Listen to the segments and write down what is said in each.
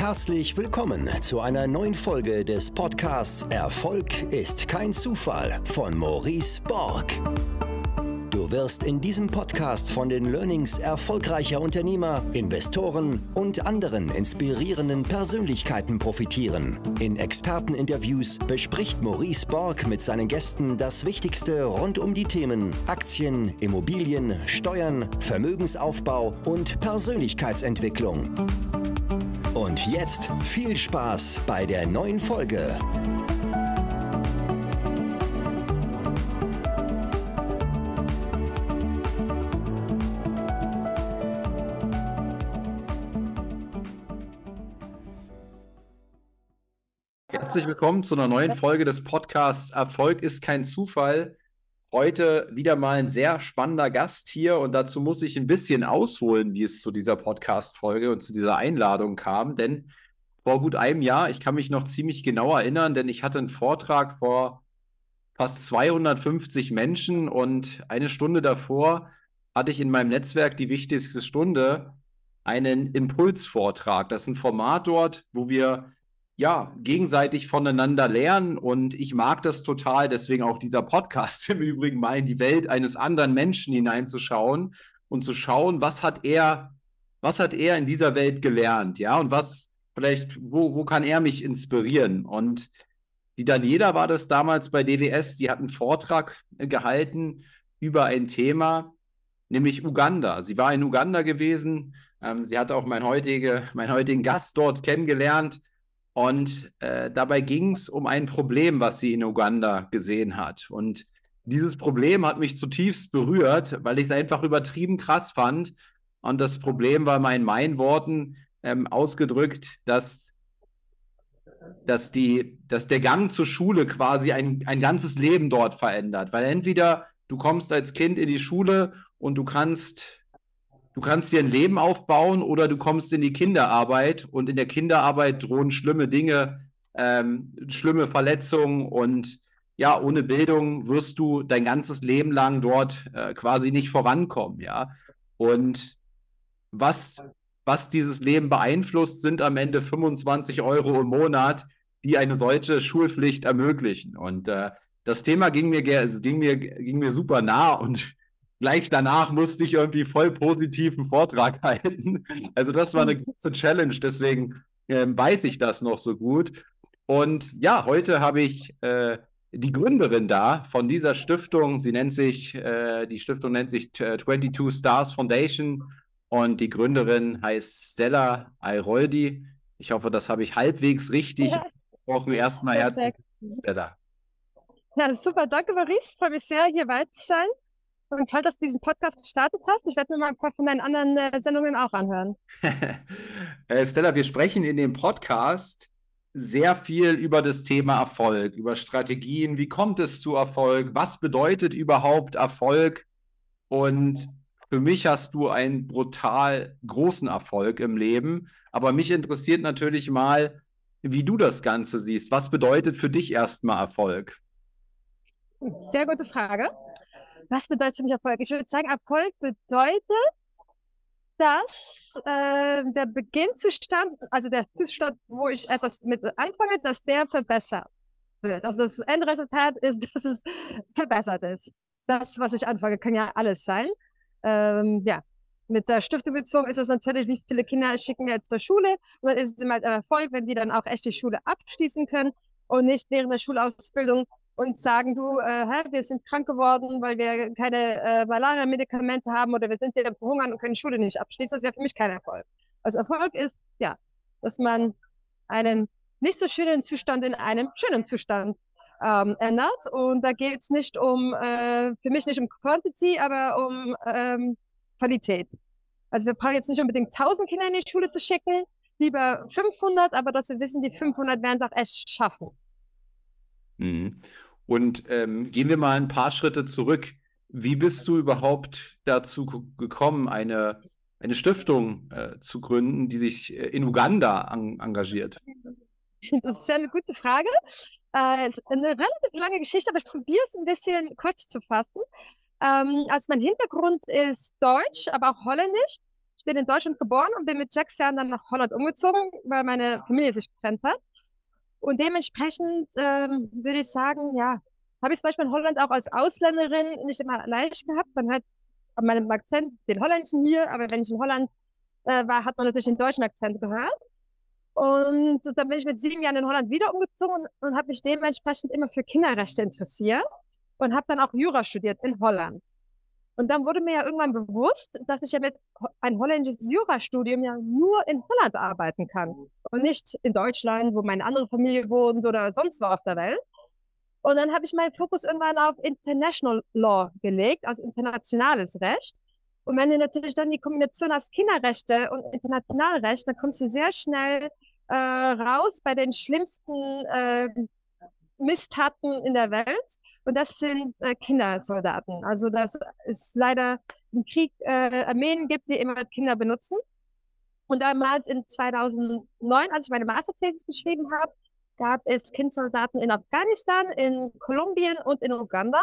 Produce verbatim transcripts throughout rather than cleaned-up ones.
Herzlich willkommen zu einer neuen Folge des Podcasts Erfolg ist kein Zufall von Maurice Borg. Du wirst in diesem Podcast von den Learnings erfolgreicher Unternehmer, Investoren und anderen inspirierenden Persönlichkeiten profitieren. In Experteninterviews bespricht Maurice Borg mit seinen Gästen das Wichtigste rund um die Themen Aktien, Immobilien, Steuern, Vermögensaufbau und Persönlichkeitsentwicklung. Und jetzt viel Spaß bei der neuen Folge. Herzlich willkommen zu einer neuen Folge des Podcasts Erfolg ist kein Zufall. Heute wieder mal ein sehr spannender Gast hier und dazu muss ich ein bisschen ausholen, wie es zu dieser Podcast-Folge und zu dieser Einladung kam, denn vor gut einem Jahr, ich kann mich noch ziemlich genau erinnern, denn ich hatte einen Vortrag vor fast zweihundertfünfzig Menschen und eine Stunde davor hatte ich in meinem Netzwerk die wichtigste Stunde, einen Impulsvortrag. Das ist ein Format dort, wo wir ja, gegenseitig voneinander lernen und ich mag das total, deswegen auch dieser Podcast im Übrigen, mal in die Welt eines anderen Menschen hineinzuschauen und zu schauen, was hat er, was hat er in dieser Welt gelernt, ja, und was vielleicht, wo, wo kann er mich inspirieren? Und die Daniela war das damals bei D W S, die hat einen Vortrag gehalten über ein Thema, nämlich Uganda. Sie war in Uganda gewesen, ähm, sie hat auch mein heutige, meinen heutigen Gast dort kennengelernt. Und äh, dabei ging es um ein Problem, was sie in Uganda gesehen hat. Und dieses Problem hat mich zutiefst berührt, weil ich es einfach übertrieben krass fand. Und das Problem war mal in meinen Worten ähm, ausgedrückt, dass, dass, die, dass der Gang zur Schule quasi ein, ein ganzes Leben dort verändert. Weil entweder du kommst als Kind in die Schule und du kannst... Du kannst dir ein Leben aufbauen oder du kommst in die Kinderarbeit und in der Kinderarbeit drohen schlimme Dinge, ähm, schlimme Verletzungen und ja, ohne Bildung wirst du dein ganzes Leben lang dort äh, quasi nicht vorankommen, ja. Und was, was dieses Leben beeinflusst, sind am Ende fünfundzwanzig Euro im Monat, die eine solche Schulpflicht ermöglichen. Und äh, das Thema ging mir, ging mir, ging mir super nah und gleich danach musste ich irgendwie voll positiven Vortrag halten. Also das war eine große Challenge, deswegen äh, weiß ich das noch so gut. Und ja, heute habe ich äh, die Gründerin da von dieser Stiftung. Sie nennt sich, äh, die Stiftung nennt sich zweiundzwanzig Stars Foundation und die Gründerin heißt Stella Airoldi. Ich hoffe, das habe ich halbwegs richtig Ja. ausgesprochen. Erstmal herzlich willkommen, Stella. Ja, super. Danke, Maurice. Ich freue mich sehr, hier bei zu sein. Und toll, dass du diesen Podcast gestartet hast. Ich werde mir mal ein paar von deinen anderen äh, Sendungen auch anhören. äh, Stella, wir sprechen in dem Podcast sehr viel über das Thema Erfolg, über Strategien. Wie kommt es zu Erfolg? Was bedeutet überhaupt Erfolg? Und für mich hast du einen brutal großen Erfolg im Leben. Aber mich interessiert natürlich mal, wie du das Ganze siehst. Was bedeutet für dich erstmal Erfolg? Sehr gute Frage. Was bedeutet für mich Erfolg? Ich würde sagen, Erfolg bedeutet, dass äh, der Beginnzustand, also der Zustand, wo ich etwas mit anfange, dass der verbessert wird. Also das Endresultat ist, dass es verbessert ist. Das, was ich anfange, kann ja alles sein. Ähm, ja, mit der Stiftung bezogen ist es natürlich, wie viele Kinder schicken wir jetzt zur Schule. Und dann ist es immer ein Erfolg, wenn die dann auch echt die Schule abschließen können und nicht während der Schulausbildung und sagen, du, äh, hä, wir sind krank geworden, weil wir keine äh, Malaria-Medikamente haben oder wir sind hier verhungern und können die Schule nicht abschließen. Das wäre für mich kein Erfolg. Also Erfolg ist, ja, dass man einen nicht so schönen Zustand in einem schönen Zustand ähm, ändert. Und da geht es nicht um, äh, für mich nicht um Quantity, aber um ähm, Qualität. Also wir brauchen jetzt nicht unbedingt tausend Kinder in die Schule zu schicken, lieber fünfhundert, aber dass wir wissen, die fünfhundert werden es auch echt schaffen. Mhm. Und ähm, gehen wir mal ein paar Schritte zurück. Wie bist du überhaupt dazu gekommen, eine, eine Stiftung äh, zu gründen, die sich in Uganda an, engagiert? Das ist ja eine gute Frage. Äh, es ist eine relativ lange Geschichte, aber ich probiere es ein bisschen kurz zu fassen. Ähm, also mein Hintergrund ist Deutsch, aber auch Holländisch. bin in Deutschland geboren und bin mit sechs Jahren dann nach Holland umgezogen, weil meine Familie sich getrennt hat. Und dementsprechend ähm, würde ich sagen, ja, habe ich zum Beispiel in Holland auch als Ausländerin nicht immer leicht gehabt. Man hört an meinem Akzent den holländischen hier, aber wenn ich in Holland äh, war, hat man natürlich den deutschen Akzent gehört. Und dann bin ich mit sieben Jahren in Holland wieder umgezogen und, und habe mich dementsprechend immer für Kinderrechte interessiert und habe dann auch Jura studiert in Holland. Und dann wurde mir ja irgendwann bewusst, dass ich ja mit ein holländisches Jurastudium ja nur in Holland arbeiten kann und nicht in Deutschland, wo meine andere Familie wohnt oder sonst wo auf der Welt. Und dann habe ich meinen Fokus irgendwann auf International Law gelegt, also internationales Recht. Und wenn du natürlich dann die Kombination hast Kinderrechte und Internationalrecht, dann kommst du sehr schnell äh, raus bei den schlimmsten äh, Misstaten in der Welt. Und das sind äh, Kindersoldaten. Also das ist leider ein Krieg, äh, Armeen gibt, die immer Kinder benutzen. Und damals in zweitausendneun, als ich meine Masterthesis geschrieben habe, gab es Kindsoldaten in Afghanistan, in Kolumbien und in Uganda.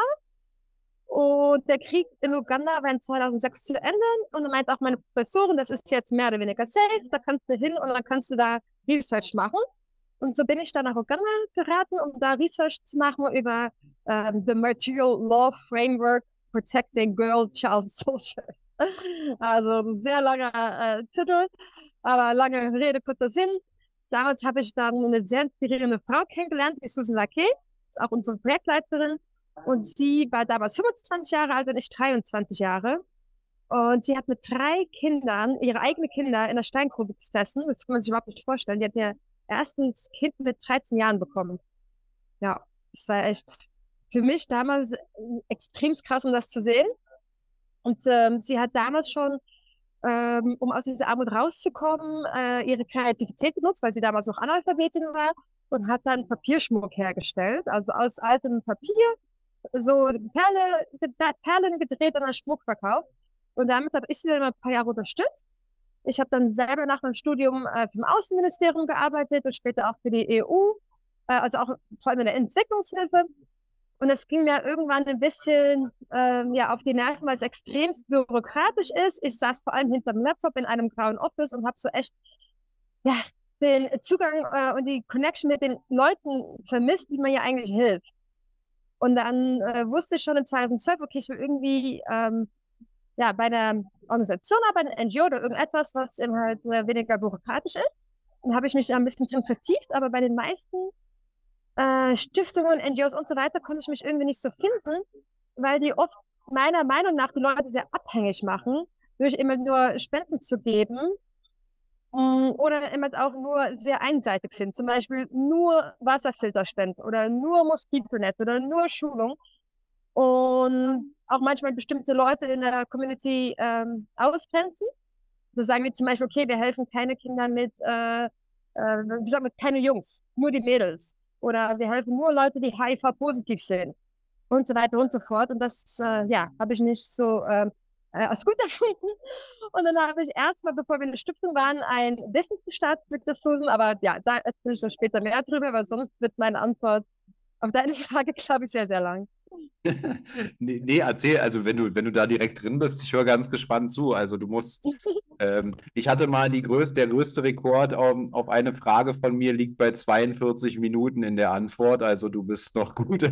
Und der Krieg in Uganda war in zweitausendsechs zu Ende. Und dann meint auch meine Professorin, das ist jetzt mehr oder weniger safe, da kannst du hin und dann kannst du da Research machen. Und so bin ich dann nach Uganda geraten, um da Research zu machen über um, the Material Law Framework Protecting Girl Child Soldiers. Also ein sehr langer äh, Titel, aber lange Rede, kurzer Sinn. Damals habe ich dann eine sehr inspirierende Frau kennengelernt, die Susan Lacquet, ist auch unsere Projektleiterin. Und sie war damals fünfundzwanzig Jahre alt und ich dreiundzwanzig Jahre. Und sie hat mit drei Kindern, ihre eigenen Kinder in der Steingrube gesessen. Das kann man sich überhaupt nicht vorstellen. Die hat ihr erstes Kind mit dreizehn Jahren bekommen. Ja, das war echt für mich damals extrem krass, um das zu sehen. Und ähm, sie hat damals schon, ähm, um aus dieser Armut rauszukommen, äh, ihre Kreativität benutzt, weil sie damals noch Analphabetin war und hat dann Papierschmuck hergestellt, also aus altem Papier, so Perle, Perlen gedreht und dann Schmuck verkauft. Und damit habe ich sie dann ein paar Jahre unterstützt. Ich habe dann selber nach meinem Studium äh, für das Außenministerium gearbeitet und später auch für die E U, äh, also auch vor allem in der Entwicklungshilfe. Und es ging mir irgendwann ein bisschen äh, ja, auf die Nerven, weil es extrem bürokratisch ist. Ich saß vor allem hinterm Laptop in einem grauen Office und habe so echt ja, den Zugang äh, und die Connection mit den Leuten vermisst, die mir ja eigentlich hilft. Und dann äh, wusste ich schon in zweitausendzwölf, okay, ich will irgendwie ähm, ja, bei einer Organisation arbeiten, N G O oder irgendetwas, was eben halt äh, weniger bürokratisch ist. Dann habe ich mich ein bisschen drin vertieft, aber bei den meisten äh, Stiftungen, N G Os und so weiter konnte ich mich irgendwie nicht so finden, weil die oft meiner Meinung nach die Leute sehr abhängig machen, durch immer nur Spenden zu geben um, oder immer auch nur sehr einseitig sind. Zum Beispiel nur Wasserfilter spenden oder nur Moskitonetz oder nur Schulung. Und auch manchmal bestimmte Leute in der Community ähm, ausgrenzen. So sagen wir zum Beispiel, okay, wir helfen keine Kinder mit, äh, äh, wie sagen wir, keine Jungs, nur die Mädels. Oder wir helfen nur Leute, die H I V-positiv sind. Und so weiter und so fort. Und das, äh, ja, habe ich nicht so äh, als gut erfunden. Und dann habe ich erstmal, bevor wir eine Stiftung waren, ein Business gestartet mit der Susan. Aber ja, da erzähle ich dann später mehr drüber, weil sonst wird meine Antwort auf deine Frage, glaube ich, sehr, sehr lang. nee, nee, erzähl, also wenn du, wenn du da direkt drin bist, ich höre ganz gespannt zu. Also du musst, ähm, ich hatte mal die größte, der größte Rekord auf, auf eine Frage von mir liegt bei zweiundvierzig Minuten in der Antwort. Also du bist noch gut,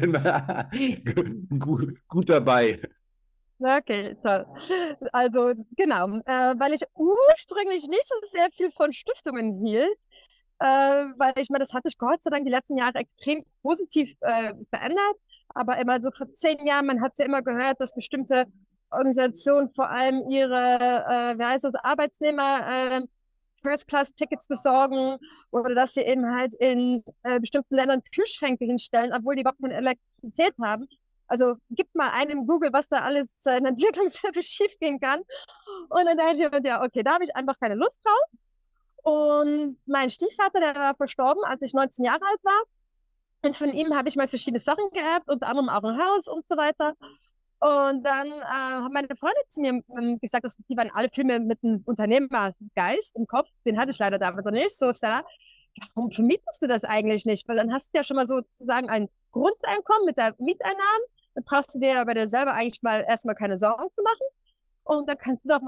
gut, gut dabei. Okay, toll. Also genau, äh, weil ich ursprünglich nicht so sehr viel von Stiftungen hielt, äh, weil ich meine, das hatte ich Gott sei Dank die letzten Jahre extrem positiv äh, verändert. Aber immer so vor zehn Jahren, man hat ja immer gehört, dass bestimmte Organisationen vor allem ihre, äh, wie heißt das, Arbeitsnehmer äh, First-Class-Tickets besorgen oder dass sie eben halt in äh, bestimmten Ländern Kühlschränke hinstellen, obwohl die überhaupt keine Elektrizität haben. Also gib mal einem Google, was da alles in der Entwicklungshilfe schiefgehen kann. Und dann dachte ich mir, ja, okay, da habe ich einfach keine Lust drauf. Und mein Stiefvater, der war verstorben, als ich neunzehn Jahre alt war. Und von ihm habe ich mal verschiedene Sachen geerbt, unter anderem auch ein Haus und so weiter. Und dann äh, haben meine Freunde zu mir ähm, gesagt, dass die waren alle Filme mit einem Unternehmergeist im Kopf. Den hatte ich leider damals noch nicht. So, Stella, warum vermietest du das eigentlich nicht? Weil dann hast du ja schon mal sozusagen ein Grundeinkommen mit der Mieteinnahmen. Dann brauchst du dir ja bei dir selber eigentlich mal erstmal keine Sorgen zu machen. Und dann kannst du doch mal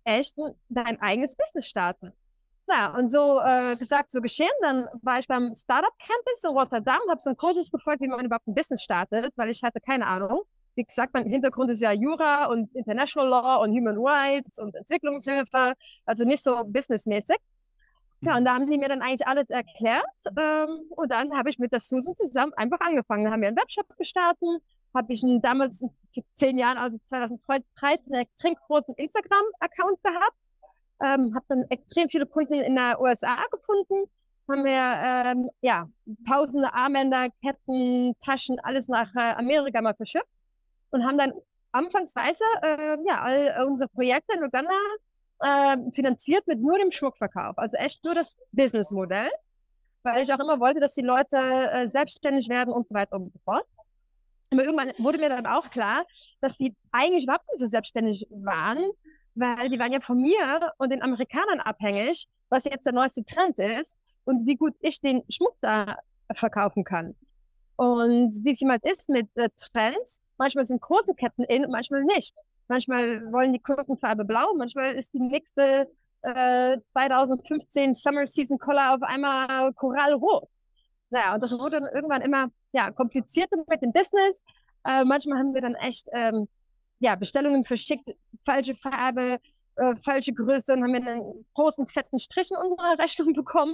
echt dein eigenes Business starten. Ja, und so äh, gesagt, so geschehen. Dann war ich beim Startup Campus in Rotterdam, habe so einen Kurs gefolgt, wie man überhaupt ein Business startet, weil ich hatte keine Ahnung. Wie gesagt, mein Hintergrund ist ja Jura und International Law und Human Rights und Entwicklungshilfe, also nicht so businessmäßig. Ja, und da haben die mir dann eigentlich alles erklärt. Ähm, und dann habe ich mit der Susan zusammen einfach angefangen. Dann haben wir einen Webshop gestartet, habe ich einen, damals vor zehn Jahren, also zwanzig dreizehn, einen extrem großen Instagram-Account gehabt. Ähm, habe dann extrem viele Kunden in der U S A gefunden. Haben wir ähm, ja, tausende Armbänder, Ketten, Taschen, alles nach äh, Amerika mal verschifft. Und haben dann anfangsweise äh, ja, all unsere Projekte in Uganda äh, finanziert mit nur dem Schmuckverkauf. Also echt nur das Businessmodell, weil ich auch immer wollte, dass die Leute äh, selbstständig werden und so weiter und so fort. Aber irgendwann wurde mir dann auch klar, dass die eigentlich überhaupt nicht so selbstständig waren, weil die waren ja von mir und den Amerikanern abhängig, was jetzt der neueste Trend ist und wie gut ich den Schmuck da verkaufen kann. Und wie es jemand ist mit äh, Trends, manchmal sind große Ketten in und manchmal nicht. Manchmal wollen die Kunden Farbe blau, manchmal ist die nächste äh, zwanzig fünfzehn Summer Season Color auf einmal korallrot. Naja, und das wurde dann irgendwann immer ja, komplizierter mit dem Business. Äh, manchmal haben wir dann echt ähm, ja, Bestellungen verschickt, falsche Farbe, äh, falsche Größe und haben wir einen großen, fetten Strich in unserer Rechnung bekommen.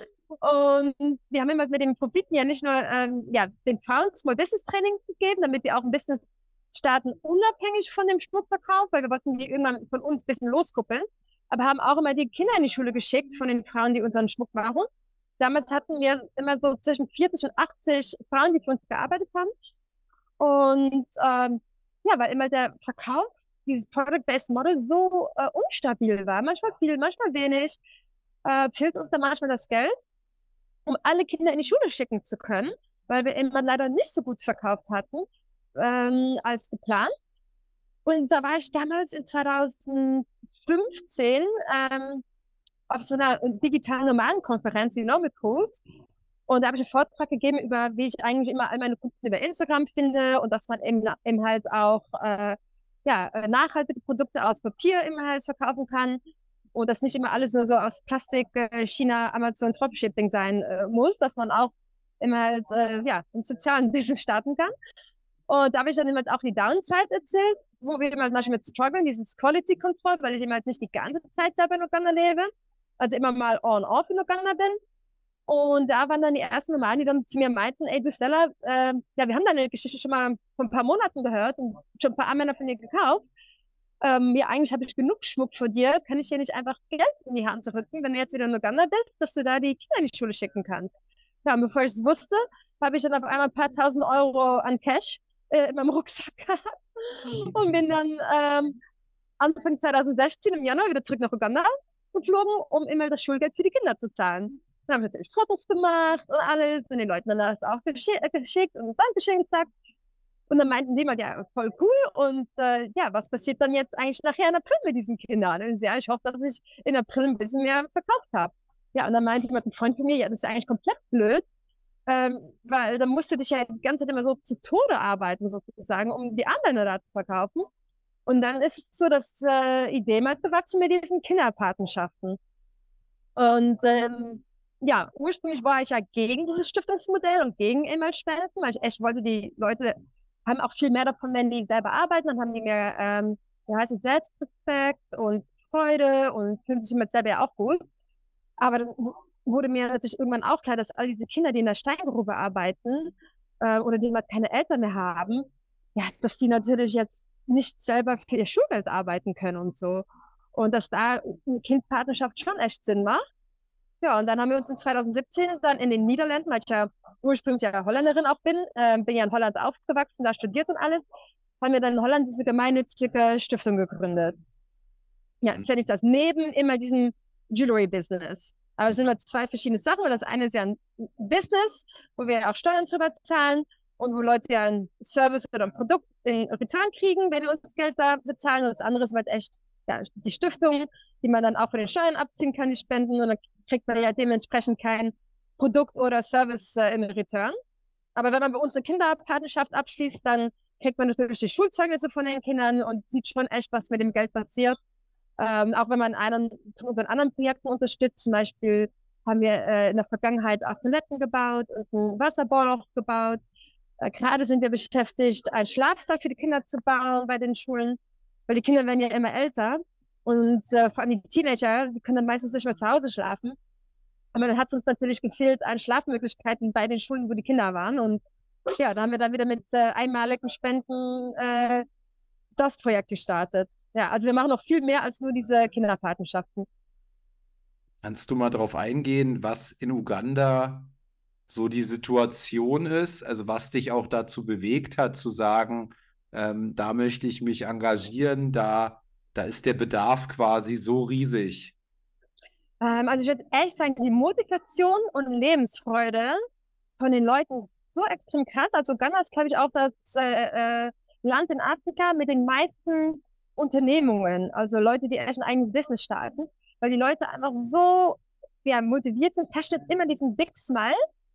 Und wir haben immer mit den Profiten ja nicht nur ähm, ja, den Frauen Small Business Trainings gegeben, damit die auch ein Business starten, unabhängig von dem Schmuckverkauf, weil wir wollten die irgendwann von uns ein bisschen loskuppeln, aber haben auch immer die Kinder in die Schule geschickt von den Frauen, die unseren Schmuck machen. Damals hatten wir immer so zwischen vierzig und achtzig Frauen, die für uns gearbeitet haben. Und ähm, ja, weil immer der Verkauf, dieses Product-Based Model so äh, unstabil war. Manchmal viel, manchmal wenig. Äh, fehlt uns dann manchmal das Geld, um alle Kinder in die Schule schicken zu können, weil wir immer leider nicht so gut verkauft hatten ähm, als geplant. Und da war ich damals in zwanzig fünfzehn ähm, auf so einer digitalen Nomadenkonferenz, die Nomad Cruise. Und da habe ich einen Vortrag gegeben über, wie ich eigentlich immer all meine Kunden über Instagram finde und dass man eben, eben halt auch äh, ja, nachhaltige Produkte aus Papier immer halt verkaufen kann und dass nicht immer alles nur so aus Plastik, äh, China, Amazon, Dropshipping sein äh, muss, dass man auch immer halt äh, ja, im sozialen Business starten kann. Und da habe ich dann immer auch die Downside erzählt, wo wir immer zum Beispiel mit strugglen, dieses Quality Control, weil ich immer halt nicht die ganze Zeit selber in Uganda lebe, also immer mal on-off in Uganda bin. Und da waren dann die ersten Nomaden, die dann zu mir meinten, ey, du Stella, äh, ja, wir haben deine Geschichte schon mal vor ein paar Monaten gehört und schon ein paar Armbänder von dir gekauft. Ähm, ja, eigentlich habe ich genug Schmuck von dir. Kann ich dir nicht einfach Geld in die Hand drücken, wenn du jetzt wieder in Uganda bist, dass du da die Kinder in die Schule schicken kannst? Ja, und bevor ich es wusste, habe ich dann auf einmal ein paar tausend Euro an Cash äh, in meinem Rucksack gehabt und bin dann ähm, Anfang zwanzig sechzehn im Januar wieder zurück nach Uganda geflogen, um immer das Schulgeld für die Kinder zu zahlen. Dann haben wir natürlich Fotos gemacht und alles und den Leuten dann alles auch geschickt, geschickt und Dankeschön gesagt. Und dann meinten die mal, ja, voll cool. Und äh, ja, was passiert dann jetzt eigentlich nachher in April mit diesen Kindern? Und ja, ich hoffe, dass ich in April ein bisschen mehr verkauft habe. Ja, und dann meinte jemand, ein Freund von mir, ja, das ist eigentlich komplett blöd, ähm, weil dann musst du dich ja die ganze Zeit immer so zu Tode arbeiten, sozusagen, um die anderen da zu verkaufen. Und dann ist es so, dass äh, Idee mal gewachsen mit diesen Kinderpatenschaften. Und ähm, ja, ursprünglich war ich ja gegen dieses Stiftungsmodell und gegen E-Mail-Spenden, weil ich echt wollte, die Leute haben auch viel mehr davon, wenn die selber arbeiten, dann haben die mehr, ähm, wie heißt es, Selbstrespekt und Freude und fühlen sich immer selber ja auch gut. Aber dann wurde mir natürlich irgendwann auch klar, dass all diese Kinder, die in der Steingrube arbeiten äh, oder die mal keine Eltern mehr haben, ja, dass die natürlich jetzt nicht selber für ihr Schulgeld arbeiten können und so. Und dass da eine Kindpartnerschaft schon echt Sinn macht. Ja, und dann haben wir uns in zwanzig siebzehn dann in den Niederlanden, weil ich ja ursprünglich ja Holländerin auch bin, äh, bin ja in Holland aufgewachsen, da studiert und alles, haben wir dann in Holland diese gemeinnützige Stiftung gegründet. Ja, das ist ja nichts als neben immer diesem Jewelry-Business. Aber das sind immer zwei verschiedene Sachen. Und das eine ist ja ein Business, wo wir auch Steuern drüber zahlen und wo Leute ja ein Service oder ein Produkt in Return kriegen, wenn wir uns das Geld da bezahlen. Und das andere ist halt echt ja, die Stiftung, die man dann auch von den Steuern abziehen kann, die Spenden. Und dann kriegt man ja dementsprechend kein Produkt oder Service äh, in Return. Aber wenn man bei uns eine Kinderpartnerschaft abschließt, dann kriegt man natürlich die Schulzeugnisse von den Kindern und sieht schon echt, was mit dem Geld passiert. Ähm, auch wenn man einen von unseren anderen Projekten unterstützt, zum Beispiel haben wir äh, in der Vergangenheit auch Toiletten gebaut und einen Wasserball auch gebaut. Äh, gerade sind wir beschäftigt, einen Schlafsaal für die Kinder zu bauen bei den Schulen, weil die Kinder werden ja immer älter und äh, vor allem die Teenager, die können dann meistens nicht mehr zu Hause schlafen. Aber dann hat es uns natürlich gefehlt an Schlafmöglichkeiten bei den Schulen, wo die Kinder waren. Und ja, da haben wir dann wieder mit äh, einmaligen Spenden äh, das Projekt gestartet. Ja, also wir machen noch viel mehr als nur diese Kinderpatenschaften. Kannst du mal darauf eingehen, was in Uganda so die Situation ist? Also was dich auch dazu bewegt hat, zu sagen, ähm, da möchte ich mich engagieren, da, da ist der Bedarf quasi so riesig. Ähm, also ich würde ehrlich sagen, die Motivation und Lebensfreude von den Leuten ist so extrem krass. Also Ghana ist, glaube ich, auch das äh, äh, Land in Afrika mit den meisten Unternehmungen. Also Leute, die echt ein eigenes Business starten, weil die Leute einfach so ja, motiviert sind, passionate, immer diesen Big Smile.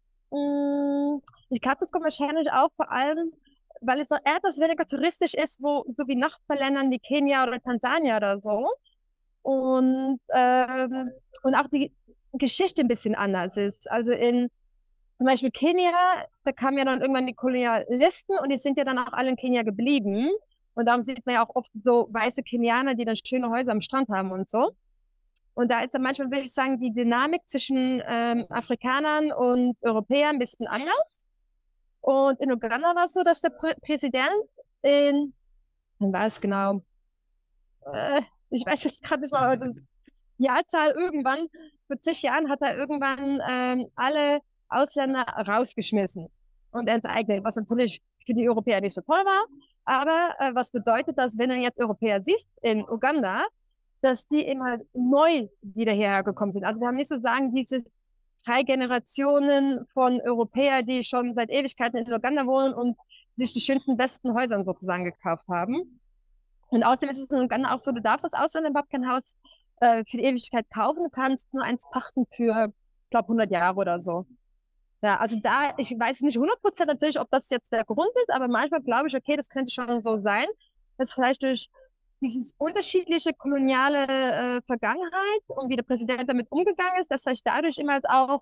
Mm, Ich glaube, das kommt wahrscheinlich auch vor allem, weil es noch etwas weniger touristisch ist, wo so wie Nachbarländern wie Kenia oder Tansania oder so. Und, ähm, und auch die Geschichte ein bisschen anders ist. Also in zum Beispiel Kenia, da kamen ja dann irgendwann die Kolonialisten und die sind ja dann auch alle in Kenia geblieben. Und darum sieht man ja auch oft so weiße Kenianer, die dann schöne Häuser am Strand haben und so. Und da ist dann manchmal, würde ich sagen, die Dynamik zwischen ähm, Afrikanern und Europäern ein bisschen anders. Und in Uganda war es so, dass der Prä Präsident in, wann war es genau? Äh, ich weiß jetzt gerade nicht mal das Jahrzahl, irgendwann, vor zig Jahren hat er irgendwann ähm, alle Ausländer rausgeschmissen und enteignet, was natürlich für die Europäer nicht so toll war. Aber äh, was bedeutet das, wenn du jetzt Europäer siehst in Uganda, dass die eben halt neu wieder hierher gekommen sind. Also wir haben nicht so sagen, dieses drei Generationen von Europäern, die schon seit Ewigkeiten in Uganda wohnen und sich die schönsten, besten Häuser sozusagen gekauft haben. Und außerdem ist es in Uganda auch so, du darfst als Ausländer überhaupt kein Haus äh, für die Ewigkeit kaufen, du kannst nur eins pachten für, ich glaube, hundert Jahre oder so. Ja, also da, ich weiß nicht hundert Prozent natürlich, ob das jetzt der Grund ist, aber manchmal glaube ich, okay, das könnte schon so sein, dass vielleicht durch dieses unterschiedliche koloniale äh, Vergangenheit und wie der Präsident damit umgegangen ist, dass vielleicht dadurch immer auch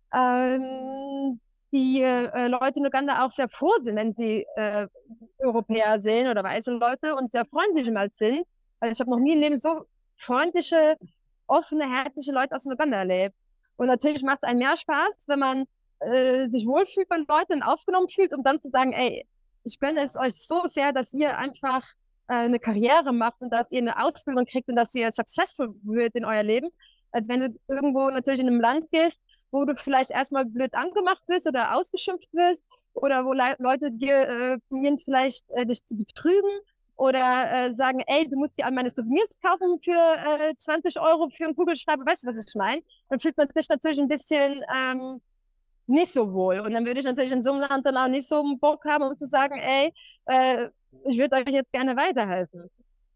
ähm, die äh, Leute in Uganda auch sehr froh sind, wenn sie äh, Europäer sehen oder weiße Leute und sehr freundlich mal sind. Also ich habe noch nie im Leben so freundliche, offene, herzliche Leute aus Uganda erlebt. Und natürlich macht es einem mehr Spaß, wenn man äh, sich wohlfühlt bei Leuten und aufgenommen fühlt, um dann zu sagen, ey, ich gönne es euch so sehr, dass ihr einfach äh, eine Karriere macht und dass ihr eine Ausbildung kriegt und dass ihr successful wird in euer Leben, als wenn du irgendwo natürlich in einem Land gehst, wo du vielleicht erstmal blöd angemacht wirst oder ausgeschimpft wirst oder wo Le Leute dir äh, probieren vielleicht äh, dich zu betrügen oder äh, sagen, ey, du musst dir an meine Souvenirs kaufen für äh, zwanzig Euro für einen Kugelschreiber, weißt du, was ich meine? Dann fühlt man sich natürlich ein bisschen ähm, nicht so wohl. Und dann würde ich natürlich in so einem Land dann auch nicht so einen Bock haben, um zu sagen, ey, äh, ich würde euch jetzt gerne weiterhelfen.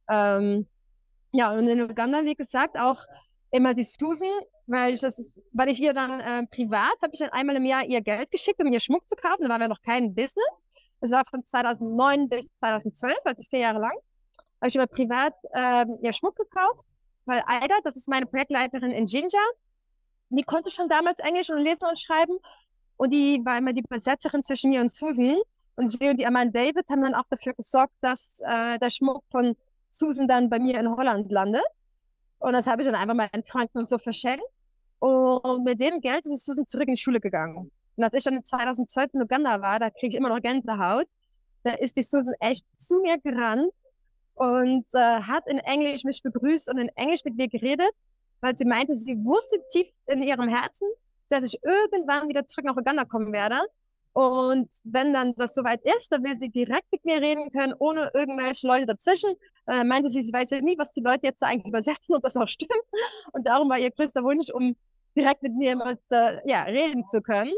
Ähm, ja, und in Uganda, wie gesagt, auch immer die Susan, weil ich das ist, weil ich ihr dann äh, privat, habe ich dann einmal im Jahr ihr Geld geschickt, um ihr Schmuck zu kaufen. Da waren wir noch kein Business. Das war von zweitausendneun bis zweitausendzwölf, also vier Jahre lang. Habe ich immer privat äh, ihr Schmuck gekauft, weil Aida, das ist meine Projektleiterin in Jinja, die konnte schon damals Englisch und lesen und schreiben. Und die war immer die Übersetzerin zwischen mir und Susan. Und sie und die Amanda David haben dann auch dafür gesorgt, dass äh, der Schmuck von Susan dann bei mir in Holland landet. Und das habe ich dann einfach mal in Franken und so verschenkt. Und mit dem Geld ist Susan zurück in die Schule gegangen. Und als ich dann in zweitausendzwölf in Uganda war, da kriege ich immer noch Gänsehaut. Da ist die Susan echt zu mir gerannt und äh, hat in Englisch mich begrüßt und in Englisch mit mir geredet, weil sie meinte, sie wusste tief in ihrem Herzen, dass ich irgendwann wieder zurück nach Uganda kommen werde. Und wenn dann das soweit ist, dann will sie direkt mit mir reden können, ohne irgendwelche Leute dazwischen. Äh, meinte sie, sie weiß ja nie, was die Leute jetzt eigentlich übersetzen und das auch stimmt. Und darum war ihr größter Wunsch, um direkt mit mir mal, äh, ja, reden zu können.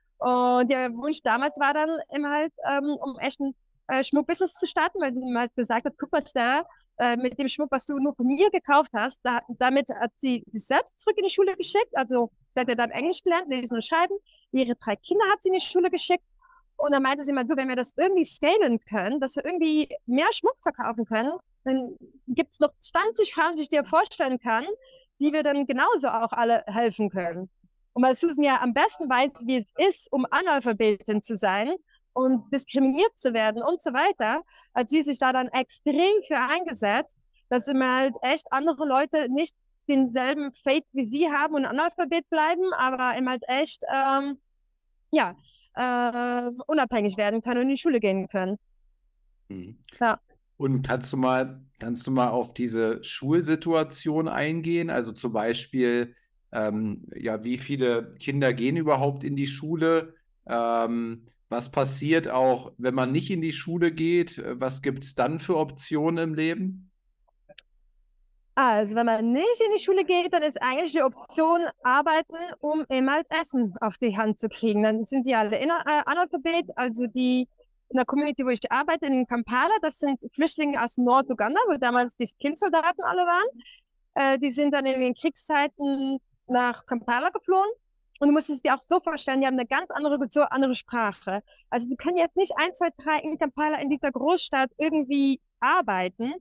Und der Wunsch damals war dann immer halt, ähm, um echt ein äh, Schmuckbusiness zu starten, weil sie mir halt gesagt hat, guck mal, Sarah, äh, mit dem Schmuck, was du nur von mir gekauft hast, da, damit hat sie sich selbst zurück in die Schule geschickt. Also sie hat ja dann Englisch gelernt, lesen und schreiben. Ihre drei Kinder hat sie in die Schule geschickt. Und dann meinte sie mal, du, wenn wir das irgendwie scalen können, dass wir irgendwie mehr Schmuck verkaufen können, dann gibt es noch zwanzig Frauen, die ich dir vorstellen kann, die wir dann genauso auch alle helfen können. Und weil Susan ja am besten weiß, wie es ist, um Analphabetin zu sein und diskriminiert zu werden und so weiter, hat sie sich da dann extrem für eingesetzt, dass immer halt echt andere Leute nicht denselben Fate wie sie haben und Analphabet bleiben, aber immer halt echt ähm, ja, äh, unabhängig werden können und in die Schule gehen können. Mhm. Ja. Und kannst du mal, kannst du mal auf diese Schulsituation eingehen? Also zum Beispiel, ähm, ja, wie viele Kinder gehen überhaupt in die Schule? Ähm, was passiert auch, wenn man nicht in die Schule geht? Was gibt es dann für Optionen im Leben? Also, wenn man nicht in die Schule geht, dann ist eigentlich die Option arbeiten, um immer halt Essen auf die Hand zu kriegen. Dann sind die alle in, äh, Analphabet, also die in der Community, wo ich arbeite, in Kampala, das sind Flüchtlinge aus Nord-Uganda, wo damals die Kindsoldaten alle waren. Äh, die sind dann in den Kriegszeiten nach Kampala geflohen. Und du musst es dir auch so vorstellen, die haben eine ganz andere Kultur, andere Sprache. Also du kannst jetzt nicht ein, zwei, drei in Kampala in dieser Großstadt irgendwie arbeiten,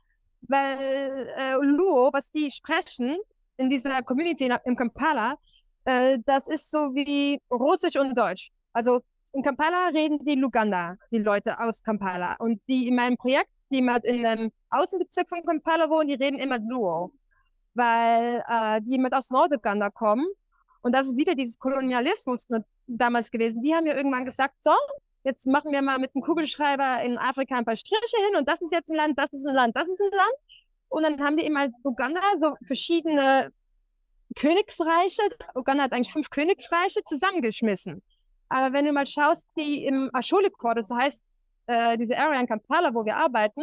weil äh, Luo, was die sprechen in dieser Community in Kampala, äh, das ist so wie Russisch und Deutsch. Also in Kampala reden die Luganda, die Leute aus Kampala. Und die in meinem Projekt, die mal in einem Außenbezirk von Kampala wohnen, die reden immer Luo, weil äh, die mit aus Norduganda kommen. Und das ist wieder dieses Kolonialismus damals gewesen. Die haben ja irgendwann gesagt, so, jetzt machen wir mal mit einem Kugelschreiber in Afrika ein paar Striche hin und das ist jetzt ein Land, das ist ein Land, das ist ein Land. Und dann haben die eben halt Uganda so verschiedene Königsreiche, Uganda hat eigentlich fünf Königsreiche zusammengeschmissen. Aber wenn du mal schaust, die im Ashole-Quarter, das heißt, äh, diese Area in Kampala, wo wir arbeiten,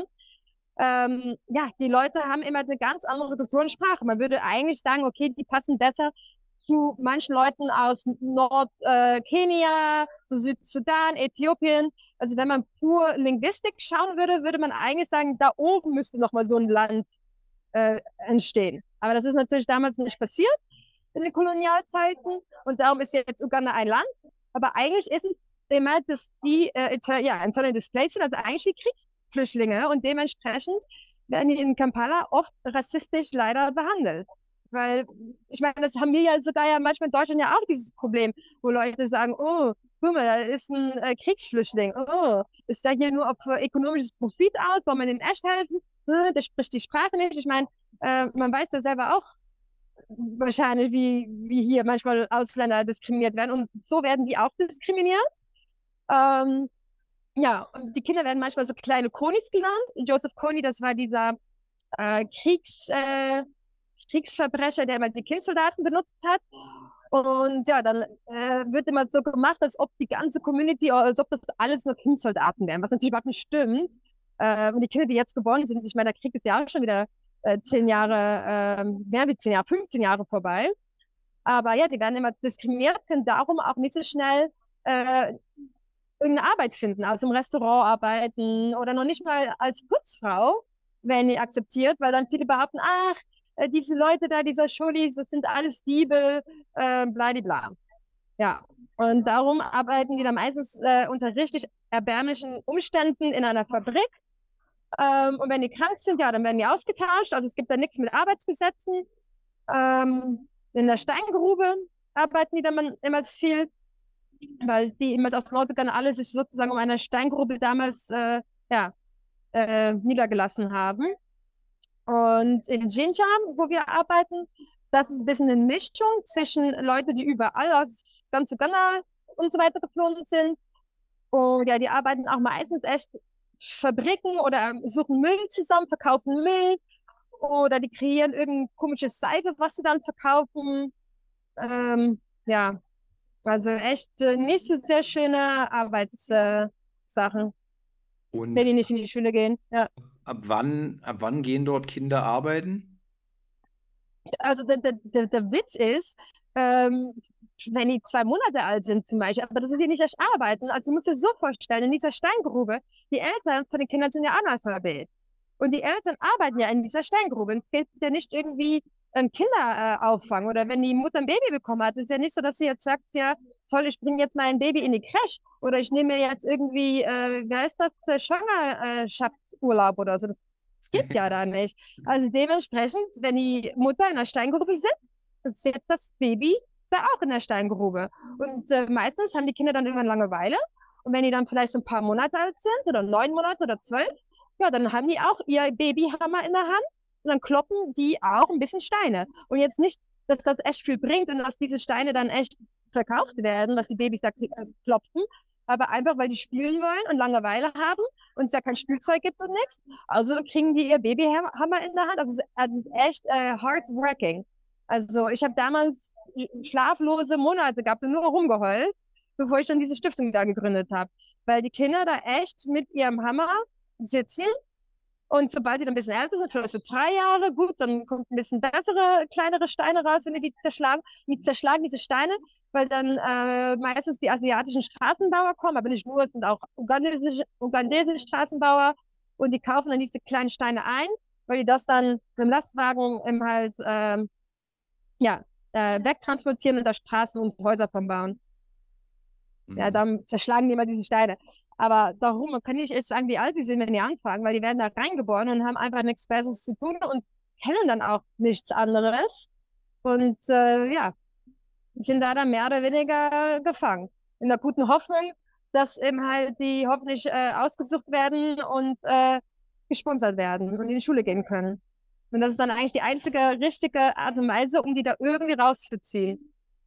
ähm, ja, die Leute haben immer eine ganz andere Kultur und Sprache. Man würde eigentlich sagen, okay, die passen besser zu manchen Leuten aus Nordkenia, äh, zu Südsudan, Äthiopien. Also wenn man pur Linguistik schauen würde, würde man eigentlich sagen, da oben müsste noch mal so ein Land äh, entstehen. Aber das ist natürlich damals nicht passiert in den Kolonialzeiten und darum ist jetzt Uganda ein Land. Aber eigentlich ist es immer, dass die äh, inter, ja, internally displaced sind, also eigentlich wie Kriegsflüchtlinge und dementsprechend werden die in Kampala oft rassistisch leider behandelt. Weil, ich meine, das haben wir ja sogar ja manchmal in Deutschland ja auch dieses Problem, wo Leute sagen, oh, guck mal, da ist ein äh, Kriegsflüchtling, oh, ist der hier nur auf äh, ökonomisches Profit aus, soll man dem echt helfen? Äh, der spricht die Sprache nicht. Ich meine, äh, man weiß ja selber auch wahrscheinlich, wie, wie hier manchmal Ausländer diskriminiert werden und so werden die auch diskriminiert. Ähm, ja, und die Kinder werden manchmal so kleine Konis genannt. Joseph Kony, das war dieser äh, Kriegs... Äh, Kriegsverbrecher, der immer die Kindsoldaten benutzt hat. Und ja, dann äh, wird immer so gemacht, als ob die ganze Community, als ob das alles nur Kindsoldaten wären, was natürlich überhaupt nicht stimmt. Äh, und die Kinder, die jetzt geboren sind, ich meine, der Krieg ist ja auch schon wieder äh, zehn Jahre, äh, mehr wie zehn Jahre, fünfzehn Jahre vorbei. Aber ja, die werden immer diskriminiert, können darum auch nicht so schnell äh, irgendeine Arbeit finden, also im Restaurant arbeiten oder noch nicht mal als Putzfrau werden die akzeptiert, weil dann viele behaupten, ach, diese Leute da, dieser Schulis, das sind alles Diebe, äh, bladibla. Ja, und darum arbeiten die dann meistens äh, unter richtig erbärmlichen Umständen in einer Fabrik. Ähm, und wenn die krank sind, ja, dann werden die ausgetauscht. Also es gibt da nichts mit Arbeitsgesetzen. Ähm, in der Steingrube arbeiten die dann immer viel, weil die immer aus Norduganda alle sich sozusagen um eine Steingrube damals äh, ja, äh, niedergelassen haben. Und in Jinja, wo wir arbeiten, das ist ein bisschen eine Mischung zwischen Leuten, die überall aus ganz Uganda und so weiter geflohen sind. Und ja, die arbeiten auch meistens echt Fabriken oder suchen Müll zusammen, verkaufen Müll oder die kreieren irgendein komisches Seife, was sie dann verkaufen. Ähm, ja, also echt äh, nicht so sehr schöne Arbeitssachen, äh, Und wenn die nicht in die Schule gehen. Ja. ab wann, ab wann gehen dort Kinder arbeiten? Also der, der, der, der Witz ist, ähm, wenn die zwei Monate alt sind zum Beispiel, aber das ist ja nicht das Arbeiten. Also du musst dir so vorstellen, in dieser Steingrube, die Eltern von den Kindern sind ja Analphabet. Und die Eltern arbeiten ja in dieser Steingrube. Und es geht ja nicht irgendwie ein Kinderauffang. Äh, oder wenn die Mutter ein Baby bekommen hat, ist ja nicht so, dass sie jetzt sagt, ja, toll, ich bringe jetzt mein Baby in die Crèche. Oder ich nehme mir jetzt irgendwie, äh, wie heißt das, äh, Schwangerschaftsurlaub oder so. Das geht ja da nicht. Also dementsprechend, wenn die Mutter in der Steingrube sitzt, dann sitzt das Baby da auch in der Steingrube. Und äh, meistens haben die Kinder dann irgendwann Langeweile. Und wenn die dann vielleicht ein paar Monate alt sind oder neun Monate oder zwölf, ja, dann haben die auch ihr Babyhammer in der Hand und dann kloppen die auch ein bisschen Steine. Und jetzt nicht, dass das echt viel bringt und dass diese Steine dann echt verkauft werden, was die Babys da klopfen, aber einfach, weil die spielen wollen und Langeweile haben und es ja kein Spielzeug gibt und nichts. Also kriegen die ihr Babyhammer in der Hand. Also es ist echt äh, heartbreaking. Also ich habe damals schlaflose Monate gehabt und nur rumgeheult, bevor ich dann diese Stiftung da gegründet habe. Weil die Kinder da echt mit ihrem Hammer sitzen und sobald die dann ein bisschen älter sind, vielleicht so drei Jahre, gut, dann kommt ein bisschen bessere, kleinere Steine raus, wenn die die zerschlagen. Die zerschlagen diese Steine, weil dann äh, meistens die asiatischen Straßenbauer kommen, aber nicht nur, es sind auch ugandesische, ugandesische Straßenbauer und die kaufen dann diese kleinen Steine ein, weil die das dann mit dem Lastwagen im halt ähm, ja, äh, wegtransportieren und da Straßen und Häuser von bauen. Mhm. Ja, dann zerschlagen die immer diese Steine. Aber darum kann ich echt sagen, wie alt die sind, wenn die anfangen, weil die werden da reingeboren und haben einfach nichts Besseres zu tun und kennen dann auch nichts anderes. Und äh, ja, sind da dann mehr oder weniger gefangen. In der guten Hoffnung, dass eben halt die hoffentlich äh, ausgesucht werden und äh, gesponsert werden und in die Schule gehen können. Und das ist dann eigentlich die einzige richtige Art und Weise, um die da irgendwie rauszuziehen.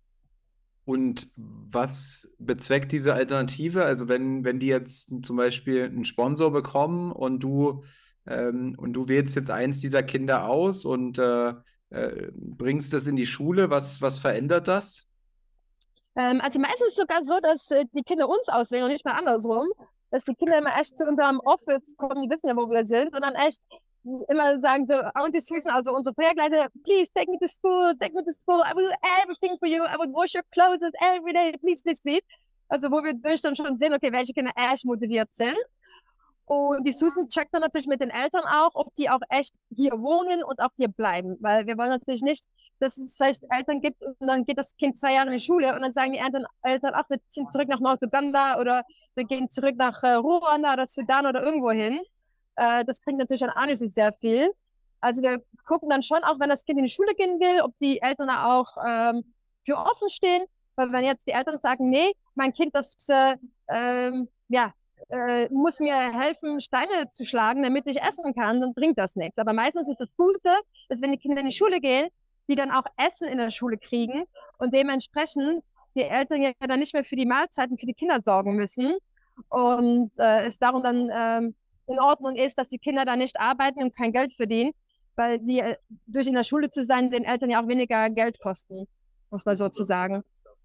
Und was bezweckt diese Alternative? Also wenn, wenn die jetzt zum Beispiel einen Sponsor bekommen und du, ähm, und du wählst jetzt eins dieser Kinder aus und äh, äh, bringst das in die Schule, was, was verändert das? Ähm, also meistens ist es sogar so, dass äh, die Kinder uns auswählen und nicht mehr andersrum. Dass die Kinder immer echt zu unserem Office kommen, die wissen ja, wo wir sind, und dann echt immer sagen so, und die Süßen, also unsere Projektleiter, please take me to school, take me to school, I will do everything for you, I will wash your clothes every day, please, please, please. Also wo wir durch dann schon sehen, okay, welche Kinder echt motiviert sind. Und die Susan checkt dann natürlich mit den Eltern auch, ob die auch echt hier wohnen und auch hier bleiben. Weil wir wollen natürlich nicht, dass es vielleicht Eltern gibt und dann geht das Kind zwei Jahre in die Schule und dann sagen die Eltern, Eltern ach, wir ziehen zurück nach Norduganda oder wir gehen zurück nach äh, Ruanda oder Sudan oder irgendwo hin. Äh, das bringt natürlich dann auch nicht sehr viel. Also wir gucken dann schon auch, wenn das Kind in die Schule gehen will, ob die Eltern da auch ähm, für offen stehen. Weil wenn jetzt die Eltern sagen, nee, mein Kind, das äh, ähm, ja, äh, muss mir helfen, Steine zu schlagen, damit ich essen kann, dann bringt das nichts. Aber meistens ist das Gute, dass wenn die Kinder in die Schule gehen, die dann auch Essen in der Schule kriegen und dementsprechend die Eltern ja dann nicht mehr für die Mahlzeiten für die Kinder sorgen müssen und äh, es darum dann ähm, in Ordnung ist, dass die Kinder da nicht arbeiten und kein Geld verdienen, weil die äh, durch in der Schule zu sein, den Eltern ja auch weniger Geld kosten, muss man sozusagen.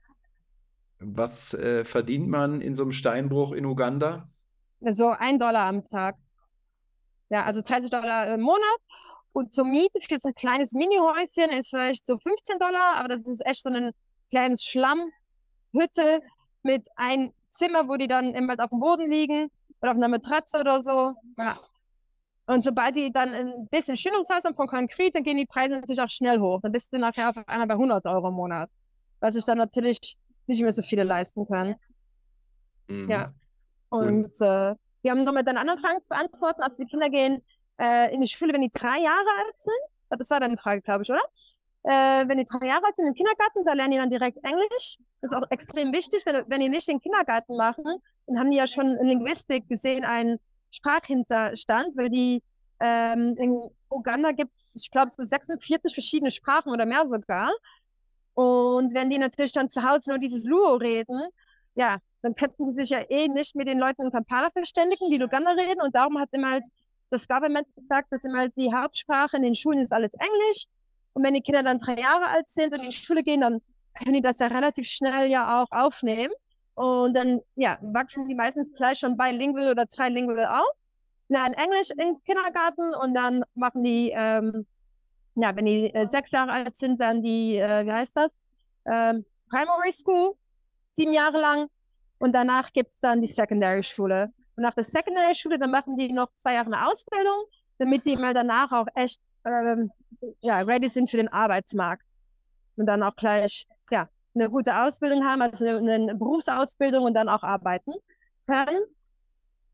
Was äh, verdient man in so einem Steinbruch in Uganda? So ein Dollar am Tag. Ja, also dreißig Dollar im Monat. Und zur Miete für so ein kleines Mini-Häuschen ist vielleicht so fünfzehn Dollar, aber das ist echt so ein kleines Schlammhütte mit einem Zimmer, wo die dann immer auf dem Boden liegen oder auf einer Matratze oder so. Ja. Und sobald die dann ein bisschen Schönungshaus haben von Konkret, dann gehen die Preise natürlich auch schnell hoch. Dann bist du nachher auf einmal bei hundert Euro im Monat, weil sich dann natürlich nicht mehr so viele leisten können. Mhm. Ja. Und äh, wir haben noch mit einer anderen Frage zu beantworten. Also die Kinder gehen äh, in die Schule, wenn die drei Jahre alt sind. Das war deine Frage, glaube ich, oder? Äh, wenn die drei Jahre alt sind im Kindergarten, da lernen die dann direkt Englisch. Das ist auch extrem wichtig. Wenn, wenn die nicht den Kindergarten machen, dann haben die ja schon in Linguistik gesehen einen Sprachhinterstand, weil die ähm, in Uganda gibt es, ich glaube, so sechsundvierzig verschiedene Sprachen oder mehr sogar. Und wenn die natürlich dann zu Hause nur dieses Luo reden, ja, dann könnten sie sich ja eh nicht mit den Leuten in Kampala verständigen, die Luganda reden. Und darum hat immer halt das Government gesagt, dass immer halt die Hauptsprache in den Schulen ist alles Englisch. Und wenn die Kinder dann drei Jahre alt sind und in die Schule gehen, dann können die das ja relativ schnell ja auch aufnehmen. Und dann, ja, wachsen die meistens gleich schon bilingual oder trilingual auf. Lernen Englisch im Kindergarten und dann machen die, ähm, ja, wenn die äh, sechs Jahre alt sind, dann die, äh, wie heißt das? Ähm, Primary School, sieben Jahre lang. Und danach gibt es dann die Secondary-Schule. Und nach der Secondary-Schule, dann machen die noch zwei Jahre eine Ausbildung, damit die mal danach auch echt ähm, ja, ready sind für den Arbeitsmarkt. Und dann auch gleich ja, eine gute Ausbildung haben, also eine, eine Berufsausbildung und dann auch arbeiten können.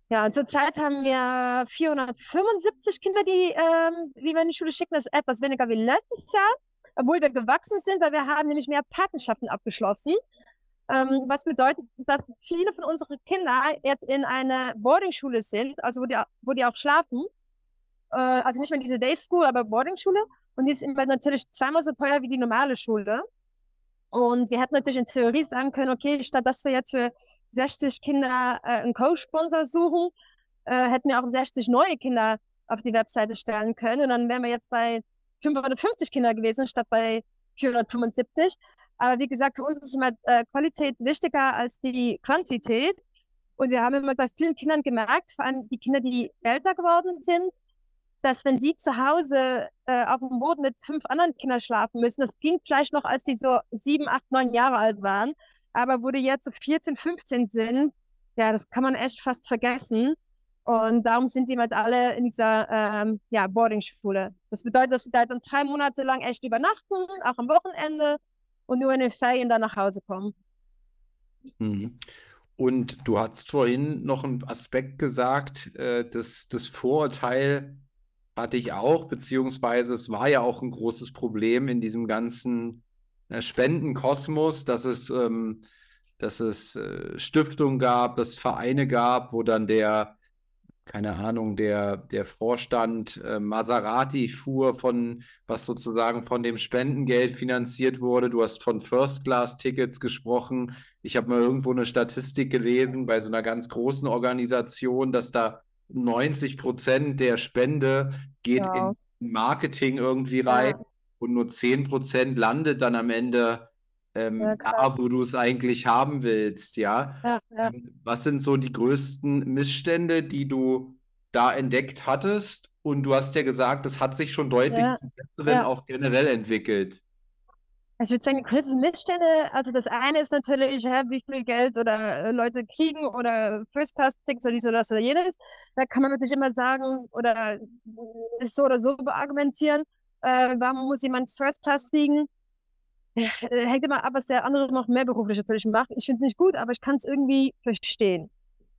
Ja, zurzeit haben wir vierhundertfünfundsiebzig Kinder, die, ähm, die wir in die Schule schicken. Das ist etwas weniger wie letztes Jahr, obwohl wir gewachsen sind, weil wir haben nämlich mehr Patenschaften abgeschlossen. Ähm, was bedeutet, dass viele von unseren Kindern jetzt in einer Boardingschule sind, also wo die, wo die auch schlafen. Äh, also nicht mehr diese Day School, aber Boardingschule. Und die ist immer natürlich zweimal so teuer wie die normale Schule. Und wir hätten natürlich in Theorie sagen können, okay, statt dass wir jetzt für sechzig Kinder äh, einen Co-Sponsor suchen, äh, hätten wir auch sechzig neue Kinder auf die Webseite stellen können. Und dann wären wir jetzt bei fünfhundertfünfzig Kinder gewesen, statt bei vierhundertfünfundsiebzig. Aber wie gesagt, für uns ist immer äh, Qualität wichtiger als die Quantität. Und wir haben immer bei vielen Kindern gemerkt, vor allem die Kinder, die älter geworden sind, dass wenn die zu Hause äh, auf dem Boden mit fünf anderen Kindern schlafen müssen, das ging vielleicht noch, als die so sieben, acht, neun Jahre alt waren, aber wo die jetzt so vierzehn, fünfzehn sind, ja, das kann man echt fast vergessen. Und darum sind die halt alle in dieser ähm, ja, Boardingschule. Das bedeutet, dass sie da dann drei Monate lang echt übernachten, auch am Wochenende und nur in den Ferien dann nach Hause kommen. Mhm. Und du hast vorhin noch einen Aspekt gesagt, äh, das, das Vorurteil hatte ich auch, beziehungsweise es war ja auch ein großes Problem in diesem ganzen äh, Spendenkosmos, dass es, ähm, dass es äh, Stiftungen gab, dass es Vereine gab, wo dann der, keine Ahnung, der, der Vorstand äh, Maserati fuhr, von was sozusagen von dem Spendengeld finanziert wurde. Du hast von First-Class-Tickets gesprochen. Ich habe mal irgendwo eine Statistik gelesen bei so einer ganz großen Organisation, dass da neunzig Prozent der Spende geht Ja, in Marketing irgendwie rein ja, und nur zehn Prozent landet dann am Ende ja, ähm, da, krass. wo du es eigentlich haben willst, ja. Ja, ja, Ähm, Was sind so die größten Missstände, die du da entdeckt hattest? Und du hast ja gesagt, es hat sich schon deutlich ja, zum Besseren ja. auch generell entwickelt. Also ich würde sagen, die größten Missstände, also das eine ist natürlich, hä, wie viel Geld oder äh, Leute kriegen oder First-Class-Tickets oder dies oder das oder jenes. Da kann man natürlich immer sagen oder äh, ist so oder so beargumentieren, äh, warum muss jemand First-Class fliegen? Äh, hängt immer ab, was der andere noch mehr beruflich natürlich macht. Ich finde es nicht gut, aber ich kann es irgendwie verstehen.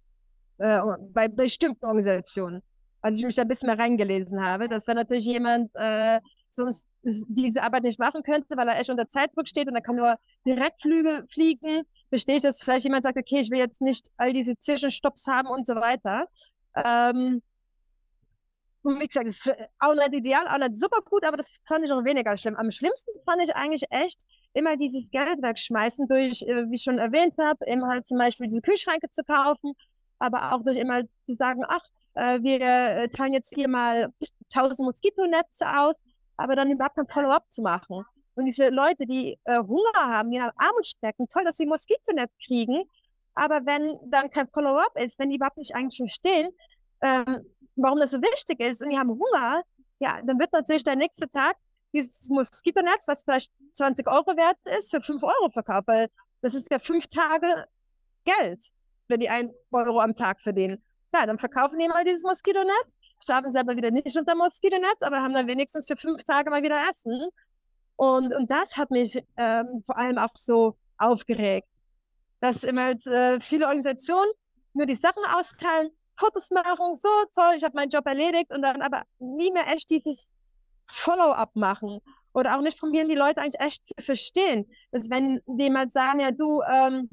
Äh, bei bestimmten Organisationen. Als ich mich da ein bisschen mehr reingelesen habe, dass da natürlich jemand äh, sonst diese Arbeit nicht machen könnte, weil er echt unter Zeitdruck steht und er kann nur Direktflüge fliegen. Verstehe ich, dass vielleicht jemand sagt, okay, ich will jetzt nicht all diese Zwischenstopps haben und so weiter. Ähm, und wie gesagt, das ist auch nicht ideal, auch nicht super gut, aber das fand ich auch weniger schlimm. Am schlimmsten fand ich eigentlich echt immer dieses Geld wegschmeißen durch, äh, wie ich schon erwähnt habe, immer halt zum Beispiel diese Kühlschränke zu kaufen, aber auch durch immer zu sagen, ach, äh, wir äh, teilen jetzt hier mal tausend Moskitonetze aus, aber dann überhaupt kein Follow-up zu machen. Und diese Leute, die äh, Hunger haben, die nach Armut stecken, toll, dass sie Moskitonetz kriegen, aber wenn dann kein Follow-up ist, wenn die überhaupt nicht eigentlich verstehen, ähm, warum das so wichtig ist und die haben Hunger, ja, dann wird natürlich der nächste Tag dieses Moskitonetz, was vielleicht zwanzig Euro wert ist, für fünf Euro verkauft, weil das ist ja fünf Tage Geld, wenn die ein Euro am Tag verdienen. Ja, dann verkaufen die mal dieses Moskitonetz, schlafen selber wieder nicht unter Moskitonetz, aber haben dann wenigstens für fünf Tage mal wieder Essen. Und, und das hat mich ähm, vor allem auch so aufgeregt, dass immer halt, äh, viele Organisationen nur die Sachen austeilen, Fotos machen, so toll, ich habe meinen Job erledigt und dann aber nie mehr echt dieses Follow-up machen oder auch nicht probieren, die Leute eigentlich echt zu verstehen. Dass wenn die mal sagen, ja du, ähm,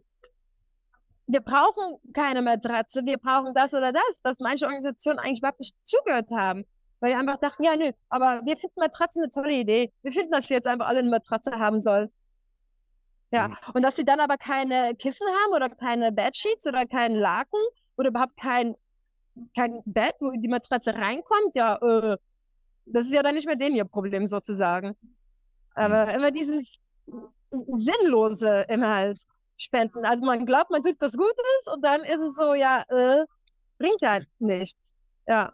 wir brauchen keine Matratze, wir brauchen das oder das, dass manche Organisationen eigentlich überhaupt nicht zugehört haben. Weil die einfach dachten, ja, nö, aber wir finden Matratze eine tolle Idee. Wir finden, dass sie jetzt einfach alle eine Matratze haben sollen. Ja, Mhm. und dass sie dann aber keine Kissen haben oder keine Bedsheets oder keinen Laken oder überhaupt kein, kein Bett, wo die Matratze reinkommt, ja, äh, das ist ja dann nicht mehr denen ihr Problem sozusagen. Mhm. Aber immer dieses Sinnlose immer halt spenden. Also man glaubt, man tut was Gutes und dann ist es so, ja, äh, bringt halt nichts. Ja.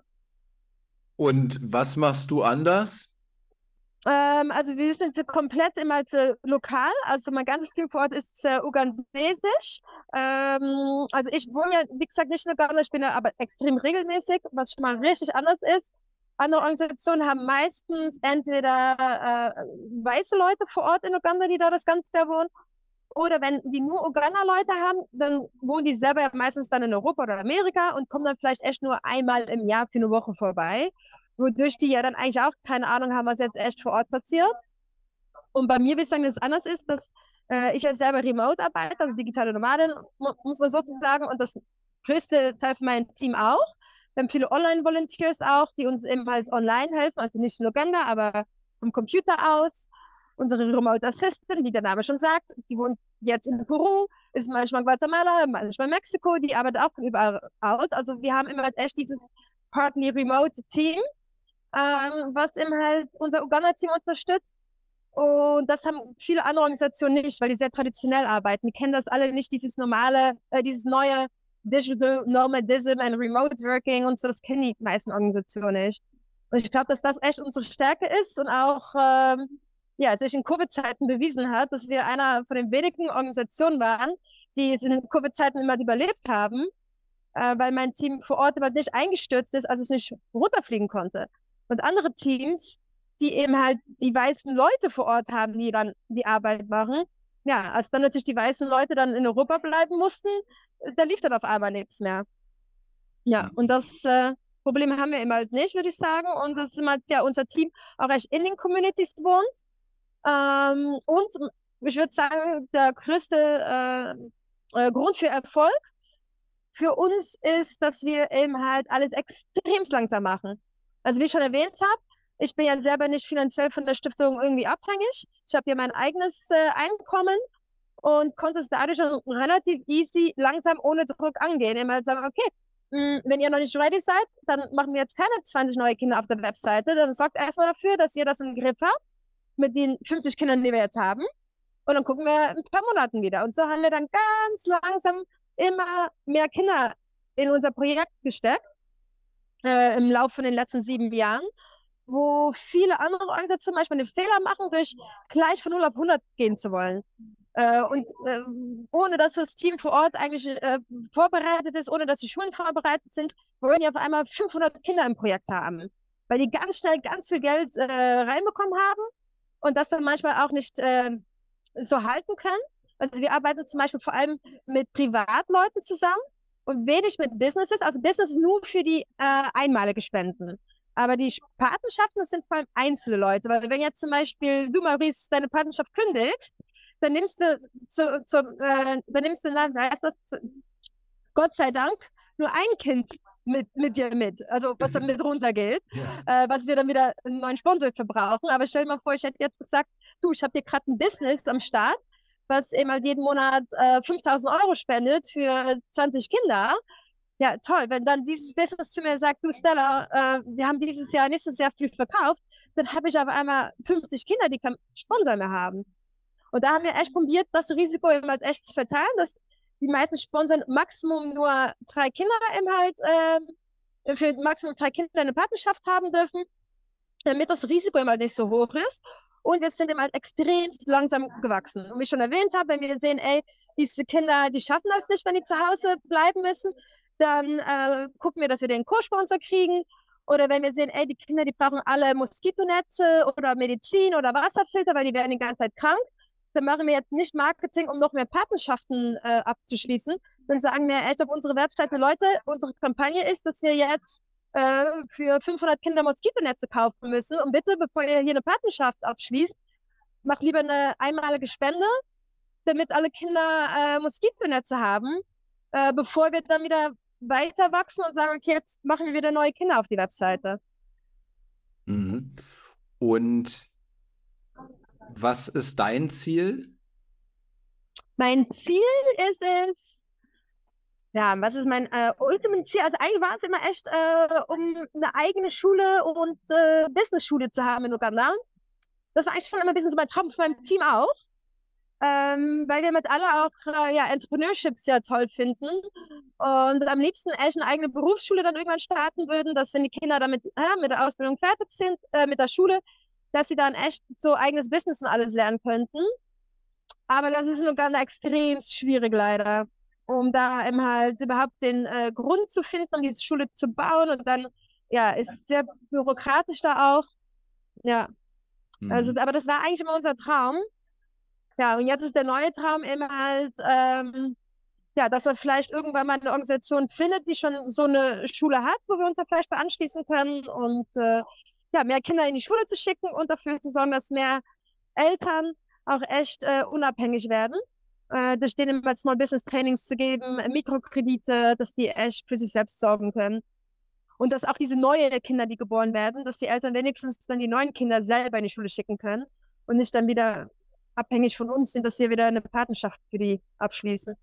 Und was machst du anders? Ähm, also wir sind so komplett immer so lokal, also mein ganzes Team vor Ort ist äh, ugandesisch. Ähm, also ich wohne ja, wie gesagt, nicht in Uganda, ich bin ja aber extrem regelmäßig, was schon mal richtig anders ist. Andere Organisationen haben meistens entweder äh, weiße Leute vor Ort in Uganda, die da das ganze Jahr wohnen, Oder wenn die nur Uganda-Leute haben, dann wohnen die selber ja meistens dann in Europa oder Amerika und kommen dann vielleicht echt nur einmal im Jahr für eine Woche vorbei, wodurch die ja dann eigentlich auch keine Ahnung haben, was jetzt echt vor Ort passiert. Und bei mir würde ich sagen, dass es anders ist, dass äh, ich ja selber remote arbeite, also digitale Nomadin, mu muss man sozusagen, und das größte Teil von meinem Team auch. Wir haben viele Online-Volunteers auch, die uns eben halt online helfen, also nicht in Uganda, aber vom Computer aus. Unsere Remote Assistant, wie der Name schon sagt, die wohnt jetzt in Peru, ist manchmal in Guatemala, manchmal in Mexiko, die arbeitet auch von überall aus. Also wir haben immer halt echt dieses partly remote Team, ähm, was eben halt unser Uganda-Team unterstützt. Und das haben viele andere Organisationen nicht, weil die sehr traditionell arbeiten. Die kennen das alle nicht, dieses normale, äh, dieses neue Digital Nomadism and Remote Working und so, das kennen die meisten Organisationen nicht. Und ich glaube, dass das echt unsere Stärke ist und auch ähm, ja, sich in Covid-Zeiten bewiesen hat, dass wir einer von den wenigen Organisationen waren, die es in den Covid-Zeiten immer überlebt haben, äh, weil mein Team vor Ort immer nicht eingestürzt ist, als ich nicht runterfliegen konnte. Und andere Teams, die eben halt die weißen Leute vor Ort haben, die dann die Arbeit machen, ja, als dann natürlich die weißen Leute dann in Europa bleiben mussten, da lief dann auf einmal nichts mehr. Ja, und das äh, Problem haben wir eben halt nicht, würde ich sagen. Und das ist halt ja unser Team auch echt in den Communities wohnt. Ähm, und ich würde sagen, der größte äh, äh, Grund für Erfolg für uns ist, dass wir eben halt alles extrem langsam machen. Also wie ich schon erwähnt habe, ich bin ja selber nicht finanziell von der Stiftung irgendwie abhängig. Ich habe ja mein eigenes äh, Einkommen und konnte es dadurch relativ easy, langsam, ohne Druck angehen. Immer halt sagen, okay, mh, wenn ihr noch nicht ready seid, dann machen wir jetzt keine zwanzig neue Kinder auf der Webseite. Dann sorgt erstmal dafür, dass ihr das im Griff habt mit den fünfzig Kindern, die wir jetzt haben. Und dann gucken wir in ein paar Monaten wieder. Und so haben wir dann ganz langsam immer mehr Kinder in unser Projekt gesteckt, äh, im Laufe von den letzten sieben Jahren, wo viele andere Organisationen manchmal den Fehler machen, durch gleich von null auf hundert gehen zu wollen. Äh, und äh, ohne dass das Team vor Ort eigentlich äh, vorbereitet ist, ohne dass die Schulen vorbereitet sind, wollen die auf einmal fünfhundert Kinder im Projekt haben, weil die ganz schnell ganz viel Geld äh, reinbekommen haben und das dann manchmal auch nicht äh, so halten können. Also wir arbeiten zum Beispiel vor allem mit Privatleuten zusammen und wenig mit Businesses. Also Business ist nur für die äh, einmalige Spenden. Aber die Patenschaften, das sind vor allem einzelne Leute. Weil wenn jetzt zum Beispiel du, Maurice, deine Patenschaft kündigst, dann nimmst du, zu, zu, äh, dann nimmst du, na, heißt das, Gott sei Dank, nur ein Kind mit, mit dir mit. Also was dann mit runtergeht, ja. äh, was wir dann wieder einen neuen Sponsor verbrauchen. Aber stell dir mal vor, ich hätte jetzt gesagt, du, ich habe hier gerade ein Business am Start, was eben halt jeden Monat äh, fünftausend Euro spendet für zwanzig Kinder. Ja, toll. Wenn dann dieses Business zu mir sagt, du Stella, äh, wir haben dieses Jahr, nächstes Jahr viel verkauft, dann habe ich auf einmal fünfzig Kinder, die keinen Sponsor mehr haben. Und da haben wir echt probiert, das Risiko eben halt echt zu verteilen, dass die meisten Sponsoren Maximum nur drei Kinder eben halt, äh, für Maximum drei Kinder eine Partnerschaft haben dürfen, damit das Risiko eben halt nicht so hoch ist. Und wir sind eben halt extrem langsam gewachsen. Und wie ich schon erwähnt habe, wenn wir sehen, ey, diese Kinder, die schaffen das nicht, wenn die zu Hause bleiben müssen, dann äh, gucken wir, dass wir den Co-Sponsor kriegen. Oder wenn wir sehen, ey, die Kinder, die brauchen alle Moskitonetze oder Medizin oder Wasserfilter, weil die werden die ganze Zeit krank, dann machen wir jetzt nicht Marketing, um noch mehr Partnerschaften äh, abzuschließen. Dann sagen wir echt auf unsere Webseite, Leute, unsere Kampagne ist, dass wir jetzt äh, für fünfhundert Kinder Moskitonetze kaufen müssen. Und bitte, bevor ihr hier eine Partnerschaft abschließt, macht lieber eine einmalige Spende, damit alle Kinder äh, Moskitonetze haben, äh, bevor wir dann wieder weiter wachsen und sagen, okay, jetzt machen wir wieder neue Kinder auf die Webseite. Mhm. Und was ist dein Ziel? Mein Ziel ist es, ja, was ist mein äh, ultimates Ziel? Also eigentlich war es immer echt, äh, um eine eigene Schule und äh, Business-Schule zu haben in Uganda. Das war eigentlich schon immer ein bisschen so mein Traum für mein Team auch. Ähm, weil wir mit alle auch äh, ja, Entrepreneurship sehr toll finden und am liebsten echt eine eigene Berufsschule dann irgendwann starten würden, dass wenn die Kinder damit äh, mit der Ausbildung fertig sind, äh, mit der Schule, dass sie dann echt so eigenes Business und alles lernen könnten. Aber das ist in Uganda extrem schwierig leider, um da eben halt überhaupt den äh, Grund zu finden, um diese Schule zu bauen. Und dann, ja, ist es sehr bürokratisch da auch. Ja, mhm. also, aber das war eigentlich immer unser Traum. Ja, und jetzt ist der neue Traum immer halt, ähm, ja, dass man vielleicht irgendwann mal eine Organisation findet, die schon so eine Schule hat, wo wir uns da vielleicht bei anschließen können und äh, ja, mehr Kinder in die Schule zu schicken und dafür zu sorgen, dass mehr Eltern auch echt äh, unabhängig werden, äh, durch denen mal Small Business Trainings zu geben, Mikrokredite, dass die echt für sich selbst sorgen können. Und dass auch diese neuen Kinder, die geboren werden, dass die Eltern wenigstens dann die neuen Kinder selber in die Schule schicken können und nicht dann wieder abhängig von uns sind, dass wir wieder eine Patenschaft für die abschließen.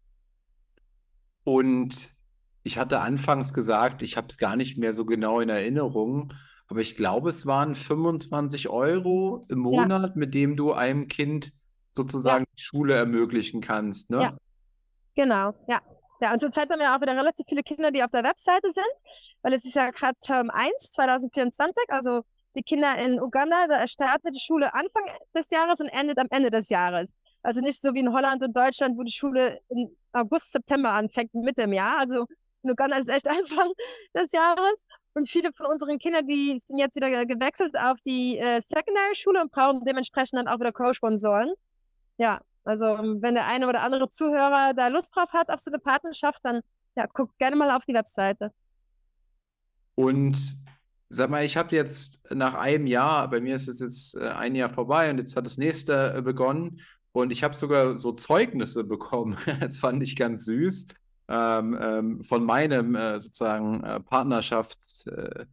Und ich hatte anfangs gesagt, ich habe es gar nicht mehr so genau in Erinnerung, aber ich glaube, es waren fünfundzwanzig Euro im Ja, Monat, mit dem du einem Kind ja, sozusagen die Schule ermöglichen kannst, ja, ne? genau, ja. Ja, und zurzeit haben wir auch wieder relativ viele Kinder, die auf der Webseite sind, weil es ist ja gerade Term eins zwanzig vierundzwanzig, also die Kinder in Uganda, da startet die Schule Anfang des Jahres und endet am Ende des Jahres. Also nicht so wie in Holland und Deutschland, wo die Schule in August, September anfängt mit dem Jahr. Also in Uganda ist es echt Anfang des Jahres. Und viele von unseren Kindern, die sind jetzt wieder gewechselt auf die äh, Secondary-Schule und brauchen dementsprechend dann auch wieder Co-Sponsoren. Ja, also ähm, wenn der eine oder andere Zuhörer da Lust drauf hat auf so eine Partnerschaft, dann ja, guckt gerne mal auf die Webseite. Und sag mal, ich habe jetzt nach einem Jahr, bei mir ist es jetzt äh, ein Jahr vorbei und jetzt hat das nächste äh, begonnen und ich habe sogar so Zeugnisse bekommen. Das fand ich ganz süß. Ähm, ähm, von meinem äh, sozusagen äh, Partnerschafts äh,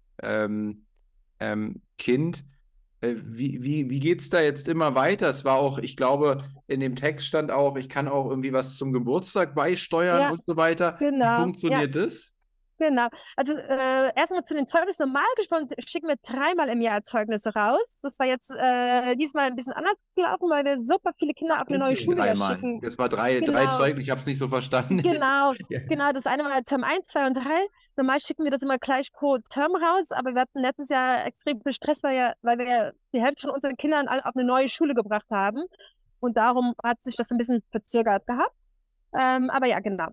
ähm, ähm, Kind. Äh, wie, wie, wie geht es da jetzt immer weiter? Es war auch, ich glaube, in dem Text stand auch, ich kann auch irgendwie was zum Geburtstag beisteuern Ja, und so weiter. Wie genau. Ja, funktioniert das? genau. Also äh, erstmal zu den Zeugnissen. Normal gesprochen schicken wir dreimal im Jahr Zeugnisse raus. Das war jetzt äh, diesmal ein bisschen anders gelaufen, weil wir super viele Kinder auf eine neue Deswegen Schule ja dreimal. schicken. Das war drei, drei Genau, Zeugen, ich habe es nicht so verstanden. genau, Ja. genau. Das eine war Term eins, zwei und drei. Normal schicken wir das immer gleich pro Term raus, aber wir hatten letztes Jahr extrem viel Stress, weil, ja, weil wir ja die Hälfte von unseren Kindern alle auf eine neue Schule gebracht haben. Und darum hat sich das ein bisschen verzögert gehabt. Ähm, aber ja, genau.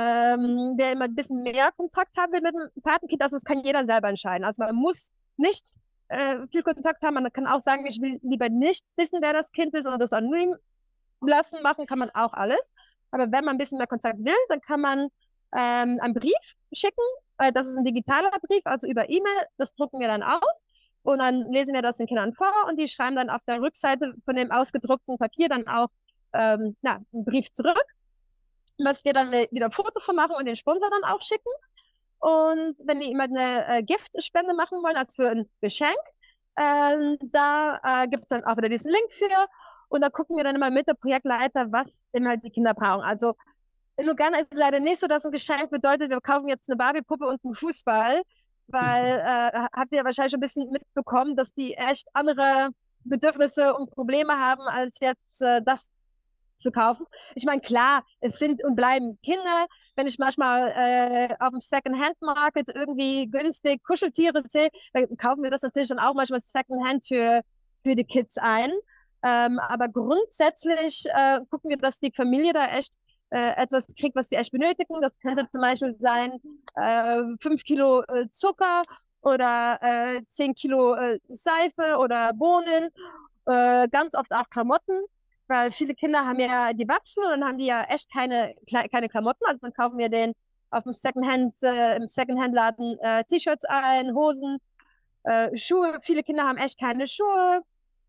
Ähm, wer immer ein bisschen mehr Kontakt haben will mit dem Patenkind, also das kann jeder selber entscheiden. Also man muss nicht äh, viel Kontakt haben. Man kann auch sagen, ich will lieber nicht wissen, wer das Kind ist oder das anonym lassen. Machen kann man auch alles. Aber wenn man ein bisschen mehr Kontakt will, dann kann man ähm, einen Brief schicken. Äh, das ist ein digitaler Brief, also über E-Mail. Das drucken wir dann aus. Und dann lesen wir das den Kindern vor und die schreiben dann auf der Rückseite von dem ausgedruckten Papier dann auch ähm, na, einen Brief zurück, was wir dann wieder ein Foto von machen und den Sponsor dann auch schicken. Und wenn die immer eine äh, Giftspende machen wollen, als für ein Geschenk, äh, da äh, gibt es dann auch wieder diesen Link für. Und da gucken wir dann immer mit der Projektleiter, was immer die Kinder brauchen. Also in Uganda ist es leider nicht so, dass ein Geschenk bedeutet, wir kaufen jetzt eine Barbie-Puppe und einen Fußball, weil äh, habt ihr wahrscheinlich schon ein bisschen mitbekommen, dass die echt andere Bedürfnisse und Probleme haben, als jetzt äh, das zu kaufen. Ich meine, klar, es sind und bleiben Kinder. Wenn ich manchmal äh, auf dem Second-Hand-Market irgendwie günstig Kuscheltiere sehe, dann kaufen wir das natürlich dann auch manchmal Second-Hand für, für die Kids ein. Ähm, aber grundsätzlich äh, gucken wir, dass die Familie da echt äh, etwas kriegt, was sie echt benötigen. Das könnte zum Beispiel sein, äh, fünf Kilo äh, Zucker oder äh, zehn Kilo äh, Seife oder Bohnen, äh, ganz oft auch Klamotten, weil viele Kinder haben ja, die wachsen und dann haben die ja echt keine, keine Klamotten. Also dann kaufen wir den auf dem Secondhand, äh, im Secondhand-Laden äh, T-Shirts ein, Hosen, äh, Schuhe. Viele Kinder haben echt keine Schuhe.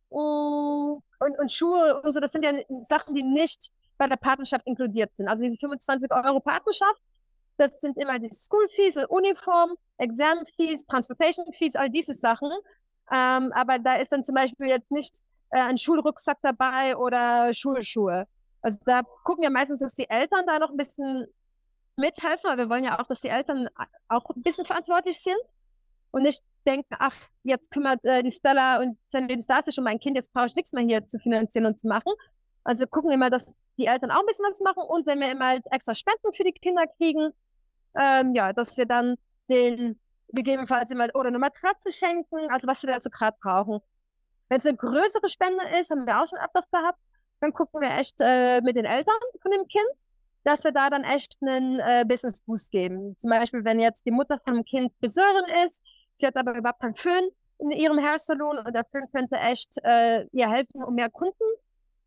Mm, Und, und Schuhe und so, das sind ja Sachen, die nicht bei der Patenschaft inkludiert sind. Also diese fünfundzwanzig Euro Patenschaft, das sind immer die School Fees, Uniform, Exam Fees, Transportation Fees, all diese Sachen. Ähm, aber da ist dann zum Beispiel jetzt nicht äh, ein Schulrucksack dabei oder Schulschuhe. Also da gucken wir meistens, dass die Eltern da noch ein bisschen mithelfen, weil wir wollen ja auch, dass die Eltern auch ein bisschen verantwortlich sind und nicht denken, ach, jetzt kümmert äh, die Stella und die Star sich um mein Kind, jetzt brauche ich nichts mehr hier zu finanzieren und zu machen. Also gucken wir immer, dass die Eltern auch ein bisschen was machen und wenn wir immer extra Spenden für die Kinder kriegen, ähm, ja, dass wir dann den gegebenenfalls immer oder eine Matratze schenken, also was sie dazu gerade brauchen. Wenn es eine größere Spende ist, haben wir auch schon öfters gehabt, dann gucken wir echt äh, mit den Eltern von dem Kind, dass wir da dann echt einen äh, Business Boost geben. Zum Beispiel, wenn jetzt die Mutter von dem Kind Friseurin ist, sie hat aber überhaupt keinen Föhn in ihrem Hairsalon und der Föhn könnte echt äh, ihr helfen, um mehr Kunden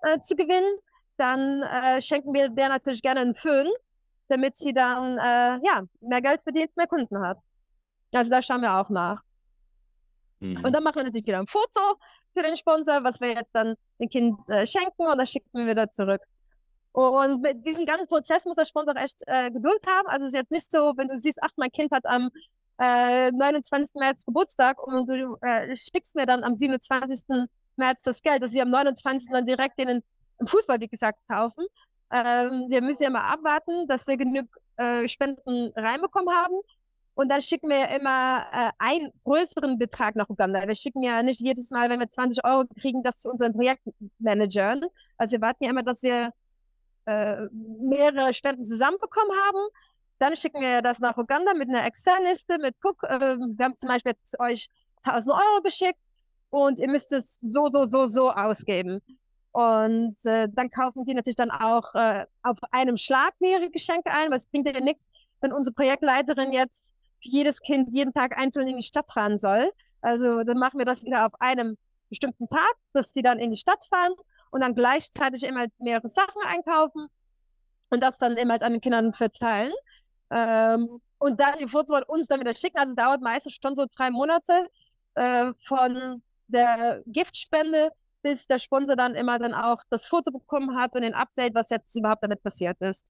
äh, zu gewinnen, dann äh, schenken wir der natürlich gerne einen Föhn, damit sie dann äh, ja, mehr Geld verdient, mehr Kunden hat. Also da schauen wir auch nach. Und Mhm. dann machen wir natürlich wieder ein Foto für den Sponsor, was wir jetzt dann dem Kind äh, schenken und das schicken wir wieder zurück. Und mit diesem ganzen Prozess muss der Sponsor echt äh, Geduld haben. Also es ist jetzt nicht so, wenn du siehst, ach, mein Kind hat am äh, neunundzwanzigsten März Geburtstag und du äh, schickst mir dann am siebenundzwanzigsten März das Geld, dass wir am neunundzwanzigsten dann direkt den im Fußball, wie gesagt, kaufen. Ähm, wir müssen ja mal abwarten, dass wir genug äh, Spenden reinbekommen haben. Und dann schicken wir ja immer äh, einen größeren Betrag nach Uganda. Wir schicken ja nicht jedes Mal, wenn wir zwanzig Euro kriegen, das zu unseren Projektmanagern. Also wir warten ja immer, dass wir äh, mehrere Spenden zusammenbekommen haben. Dann schicken wir das nach Uganda mit einer Excel-Liste, mit guck, äh, wir haben zum Beispiel jetzt euch tausend Euro geschickt und ihr müsst es so, so, so, so ausgeben. Und äh, dann kaufen die natürlich dann auch äh, auf einem Schlag mehrere Geschenke ein, weil es bringt ja nichts, wenn unsere Projektleiterin jetzt für jedes Kind jeden Tag einzeln in die Stadt fahren soll. Also dann machen wir das wieder auf einem bestimmten Tag, dass die dann in die Stadt fahren und dann gleichzeitig immer mehrere Sachen einkaufen und das dann immer an den Kindern verteilen. Ähm, und dann die Fotos uns dann wieder schicken. Also es dauert meistens schon so drei Monate äh, von der Giftspende, bis der Sponsor dann immer dann auch das Foto bekommen hat und den Update, was jetzt überhaupt damit passiert ist.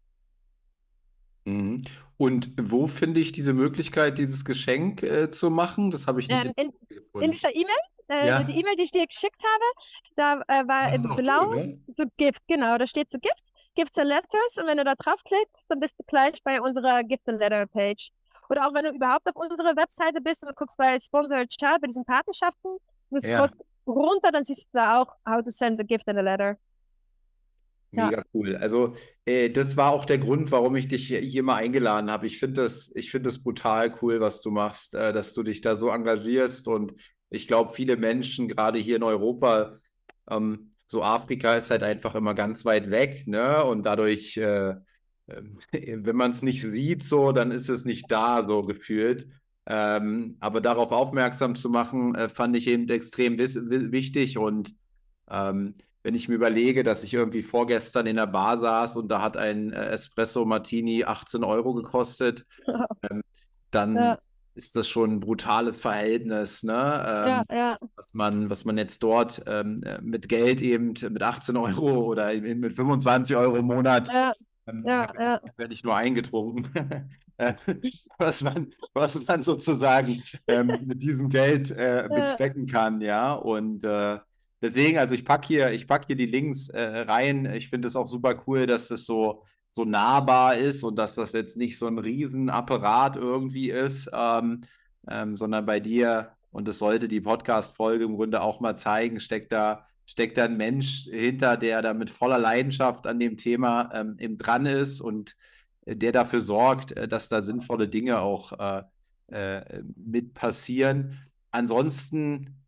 Mhm. Und wo finde ich diese Möglichkeit, dieses Geschenk äh, zu machen? Das habe ich nicht Ähm, in in, in gefunden. dieser E-Mail, äh, die Ja, E-Mail, die ich dir geschickt habe, da äh, war hast in auch du, blau ne? so Gift, genau, da steht so Gift, Gifts and Letters und wenn du da draufklickst, dann bist du gleich bei unserer Gift and Letter Page. Oder auch wenn du überhaupt auf unserer Webseite bist und du guckst bei Sponsored Child, bei diesen Patenschaften, du Ja. scrollst runter, dann siehst du da auch How to send a gift and a letter. Ja, Mega cool. Also, äh, das war auch der Grund, warum ich dich hier, hier mal eingeladen habe. Ich finde das, ich finde das brutal cool, was du machst, äh, dass du dich da so engagierst. Und ich glaube, viele Menschen, gerade hier in Europa, ähm, so Afrika ist halt einfach immer ganz weit weg, ne? Und dadurch, äh, ähm, wenn man es nicht sieht, so, dann ist es nicht da, so gefühlt. Ähm, aber darauf aufmerksam zu machen, äh, fand ich eben extrem wis- wi- wichtig und ähm, wenn ich mir überlege, dass ich irgendwie vorgestern in der Bar saß und da hat ein äh, Espresso Martini achtzehn Euro gekostet, ähm, dann ja, ist das schon ein brutales Verhältnis, ne? ja, Ähm, ja, was man, was man jetzt dort ähm, äh, mit Geld eben mit achtzehn Euro oder eben mit fünfundzwanzig Euro im Monat, ja, ähm, ja, habe ich, ja, hab ich nur eingetrunken, äh, was man, was man sozusagen ähm, mit diesem Geld äh, ja, bezwecken kann, ja. Und äh, deswegen, also ich packe hier, ich pack hier die Links äh, rein. Ich finde es auch super cool, dass das so, so nahbar ist und dass das jetzt nicht so ein Riesenapparat irgendwie ist, ähm, ähm, sondern bei dir, und das sollte die Podcast-Folge im Grunde auch mal zeigen, steckt da, steckt da ein Mensch hinter, der da mit voller Leidenschaft an dem Thema ähm, eben dran ist und äh, der dafür sorgt, äh, dass da sinnvolle Dinge auch äh, äh, mit passieren. Ansonsten,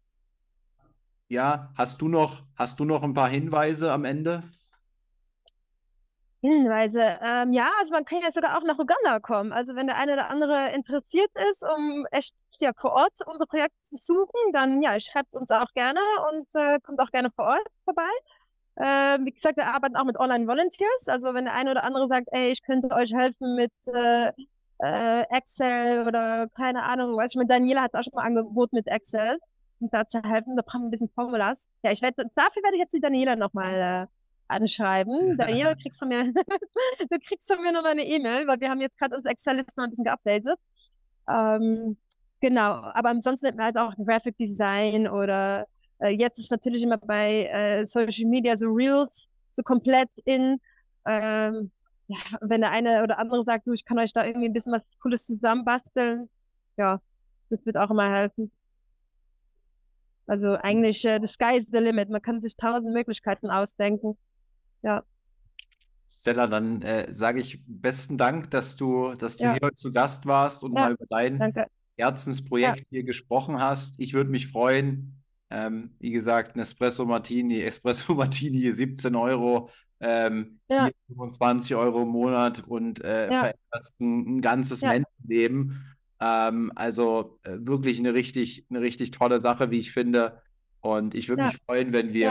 ja, hast du noch, hast du noch ein paar Hinweise am Ende? Hinweise. Ähm, ja, also man kann ja sogar auch nach Uganda kommen. Also wenn der eine oder andere interessiert ist, um echt ja, vor Ort unser Projekt zu suchen, dann ja, schreibt uns auch gerne und äh, kommt auch gerne vor Ort vorbei. Äh, wie gesagt, wir arbeiten auch mit Online-Volunteers. Also wenn der eine oder andere sagt, ey, ich könnte euch helfen mit äh, äh, Excel oder keine Ahnung, weiß ich, mit Daniela hat auch schon mal angeboten mit Excel, um da zu helfen. Da brauchen wir ein bisschen Formulas. Ja, ich werde, dafür werde ich jetzt die Daniela nochmal äh, anschreiben. Daniela, du kriegst von mir, du kriegst von mir nochmal eine E-Mail, weil wir haben jetzt gerade unsere Excel-Liste noch ein bisschen geupdatet. Ähm, genau, aber ansonsten hätten wir halt auch Graphic Design oder äh, jetzt ist natürlich immer bei äh, Social Media so Reels so komplett in. Ähm, ja, wenn der eine oder andere sagt, du, ich kann euch da irgendwie ein bisschen was Cooles zusammenbasteln, ja, das wird auch immer helfen. Also eigentlich, äh, the sky is the limit. Man kann sich tausend Möglichkeiten ausdenken. Ja, Stella, dann äh, sage ich besten Dank, dass du, dass du ja, hier heute zu Gast warst und ja, mal über dein danke. Ja, Herzensprojekt hier gesprochen hast. Ich würde mich freuen. Ähm, wie gesagt, ein Espresso Martini, Espresso Martini, siebzehn Euro, ähm, ja, hier fünfundzwanzig Euro im Monat und äh, ja, veränderst ein, ein ganzes ja, Menschenleben. Ähm, also äh, wirklich eine richtig, eine richtig tolle Sache, wie ich finde. Und ich würde ja, mich freuen, wenn ja, wir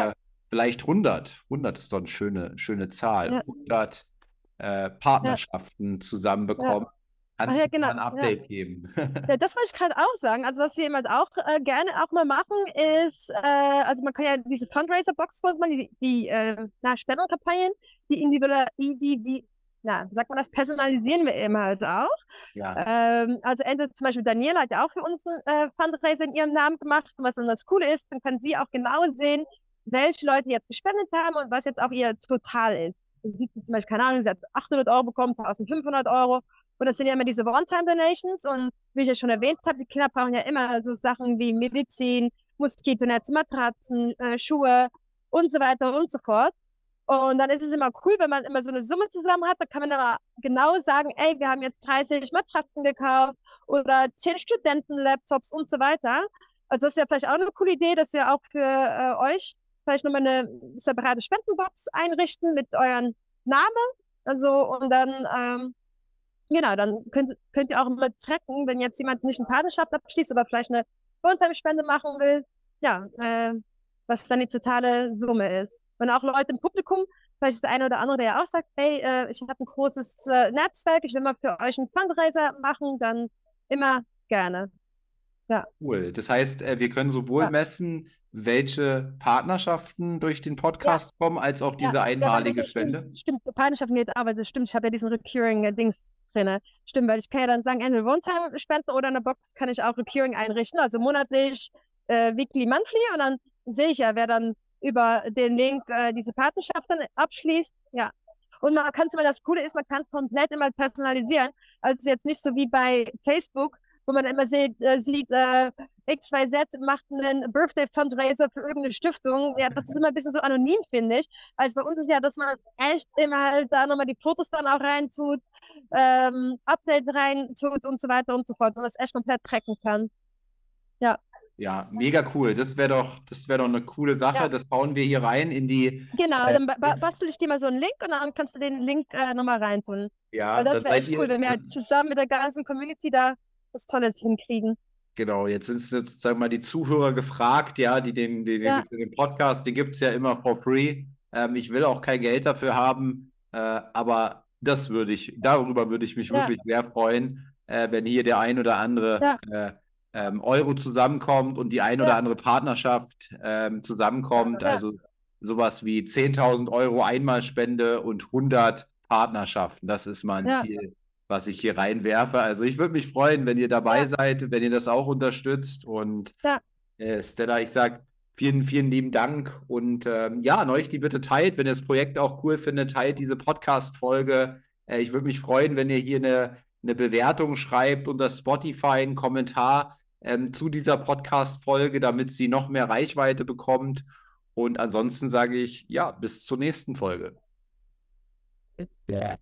vielleicht hundert. hundert ist doch eine schöne, schöne Zahl. Ja. hundert äh, Partnerschaften ja. zusammenbekommen. Ja. Kannst Ach ja, du genau. mal ein Update Ja. geben? Ja, das wollte ich gerade auch sagen. Also, was wir jemand auch äh, gerne auch mal machen, ist, äh, also man kann ja diese Fundraiser-Box, die, die äh, na, Spendenkampagnen, die individuell, die, die, die, na, wie sagt man das, personalisieren wir immer halt auch. Ja. Ähm, also entweder zum Beispiel Daniela hat ja auch für uns einen äh, Fundraiser in ihrem Namen gemacht. Und was dann das Coole ist, dann kann sie auch genau sehen, welche Leute jetzt gespendet haben und was jetzt auch ihr Total ist. Dann sieht sie zum Beispiel, keine Ahnung, sie hat achthundert Euro bekommen, eintausendfünfhundert Euro. Und das sind ja immer diese One-Time-Donations. Und wie ich ja schon erwähnt habe, die Kinder brauchen ja immer so Sachen wie Medizin, Moskitonetze, Matratzen, äh, Schuhe und so weiter und so fort. Und dann ist es immer cool, wenn man immer so eine Summe zusammen hat. Da kann man aber genau sagen, ey, wir haben jetzt dreißig Matratzen gekauft oder zehn Studenten-Laptops und so weiter. Also das ist ja vielleicht auch eine coole Idee, dass ihr auch für äh, euch vielleicht nochmal eine separate Spendenbox einrichten mit euren Namen. Also und dann... Ähm, Genau, dann könnt, könnt ihr auch mal tracken, wenn jetzt jemand nicht eine Partnerschaft abschließt, aber vielleicht eine One-Time-Spende machen will, ja, äh, was dann die totale Summe ist. Und auch Leute im Publikum, vielleicht ist der eine oder andere, der ja auch sagt, hey, äh, ich habe ein großes äh, Netzwerk, ich will mal für euch einen Fundraiser machen, dann immer gerne. Ja. Cool. Das heißt, äh, wir können sowohl Ja. messen, welche Partnerschaften durch den Podcast ja. kommen, als auch diese ja. einmalige ja, Spende. Stimmt, stimmt, Partnerschaften geht, aber das stimmt, ich habe ja diesen Recurring-Dings drin. Stimmt, weil ich kann ja dann sagen, entweder One-Time-Spenden oder eine Box kann ich auch Recurring einrichten, also monatlich, äh, weekly, monthly, und dann sehe ich ja, wer dann über den Link äh, diese Partnerschaft dann abschließt. Ja. Und man kann es immer, das Coole ist, man kann es komplett immer personalisieren. Also es ist jetzt nicht so wie bei Facebook, wo man immer sieht, äh, sieht äh, X Y Z macht einen Birthday-Fundraiser für irgendeine Stiftung. Ja, das ist immer ein bisschen so anonym, finde ich. Also bei uns ist ja, dass man echt immer halt da nochmal die Fotos dann auch reintut, ähm, Update reintut und so weiter und so fort. Und das echt komplett tracken kann. Ja. Ja, mega cool. Das wäre doch, das wäre doch eine coole Sache. Ja. Das bauen wir hier rein in die... Genau, äh, dann ba bastel ich dir mal so einen Link und dann kannst du den Link äh, nochmal reintun. Ja, weil das wäre echt ihr, cool, wenn wir halt zusammen mit der ganzen Community da was Tolles hinkriegen. Genau, jetzt sind sozusagen mal die Zuhörer gefragt, ja, die den, den, ja. den Podcast, den gibt es ja immer for free. Ähm, ich will auch kein Geld dafür haben, äh, aber das würde ich, darüber würde ich mich ja. wirklich sehr freuen, äh, wenn hier der ein oder andere ja. äh, ähm, Euro zusammenkommt und die ein oder ja. andere Partnerschaft ähm, zusammenkommt. Ja. Also sowas wie zehntausend Euro Einmalspende und hundert Partnerschaften. Das ist mal ein ja. Ziel, was ich hier reinwerfe. Also ich würde mich freuen, wenn ihr dabei ja. seid, wenn ihr das auch unterstützt. Und ja. äh, Stella, ich sage vielen, vielen lieben Dank. Und ähm, ja, an euch, die bitte teilt, wenn ihr das Projekt auch cool findet, teilt diese Podcast-Folge. Äh, ich würde mich freuen, wenn ihr hier eine, eine Bewertung schreibt unter Spotify, einen Kommentar ähm, zu dieser Podcast-Folge, damit sie noch mehr Reichweite bekommt. Und ansonsten sage ich, ja, bis zur nächsten Folge. Ja.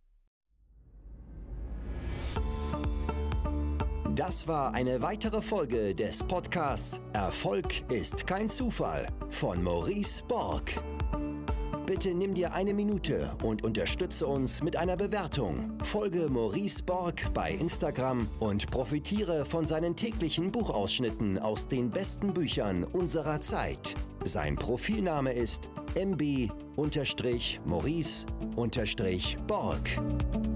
Das war eine weitere Folge des Podcasts Erfolg ist kein Zufall von Maurice Borg. Bitte nimm dir eine Minute und unterstütze uns mit einer Bewertung. Folge Maurice Borg bei Instagram und profitiere von seinen täglichen Buchausschnitten aus den besten Büchern unserer Zeit. Sein Profilname ist m b Maurice Borg.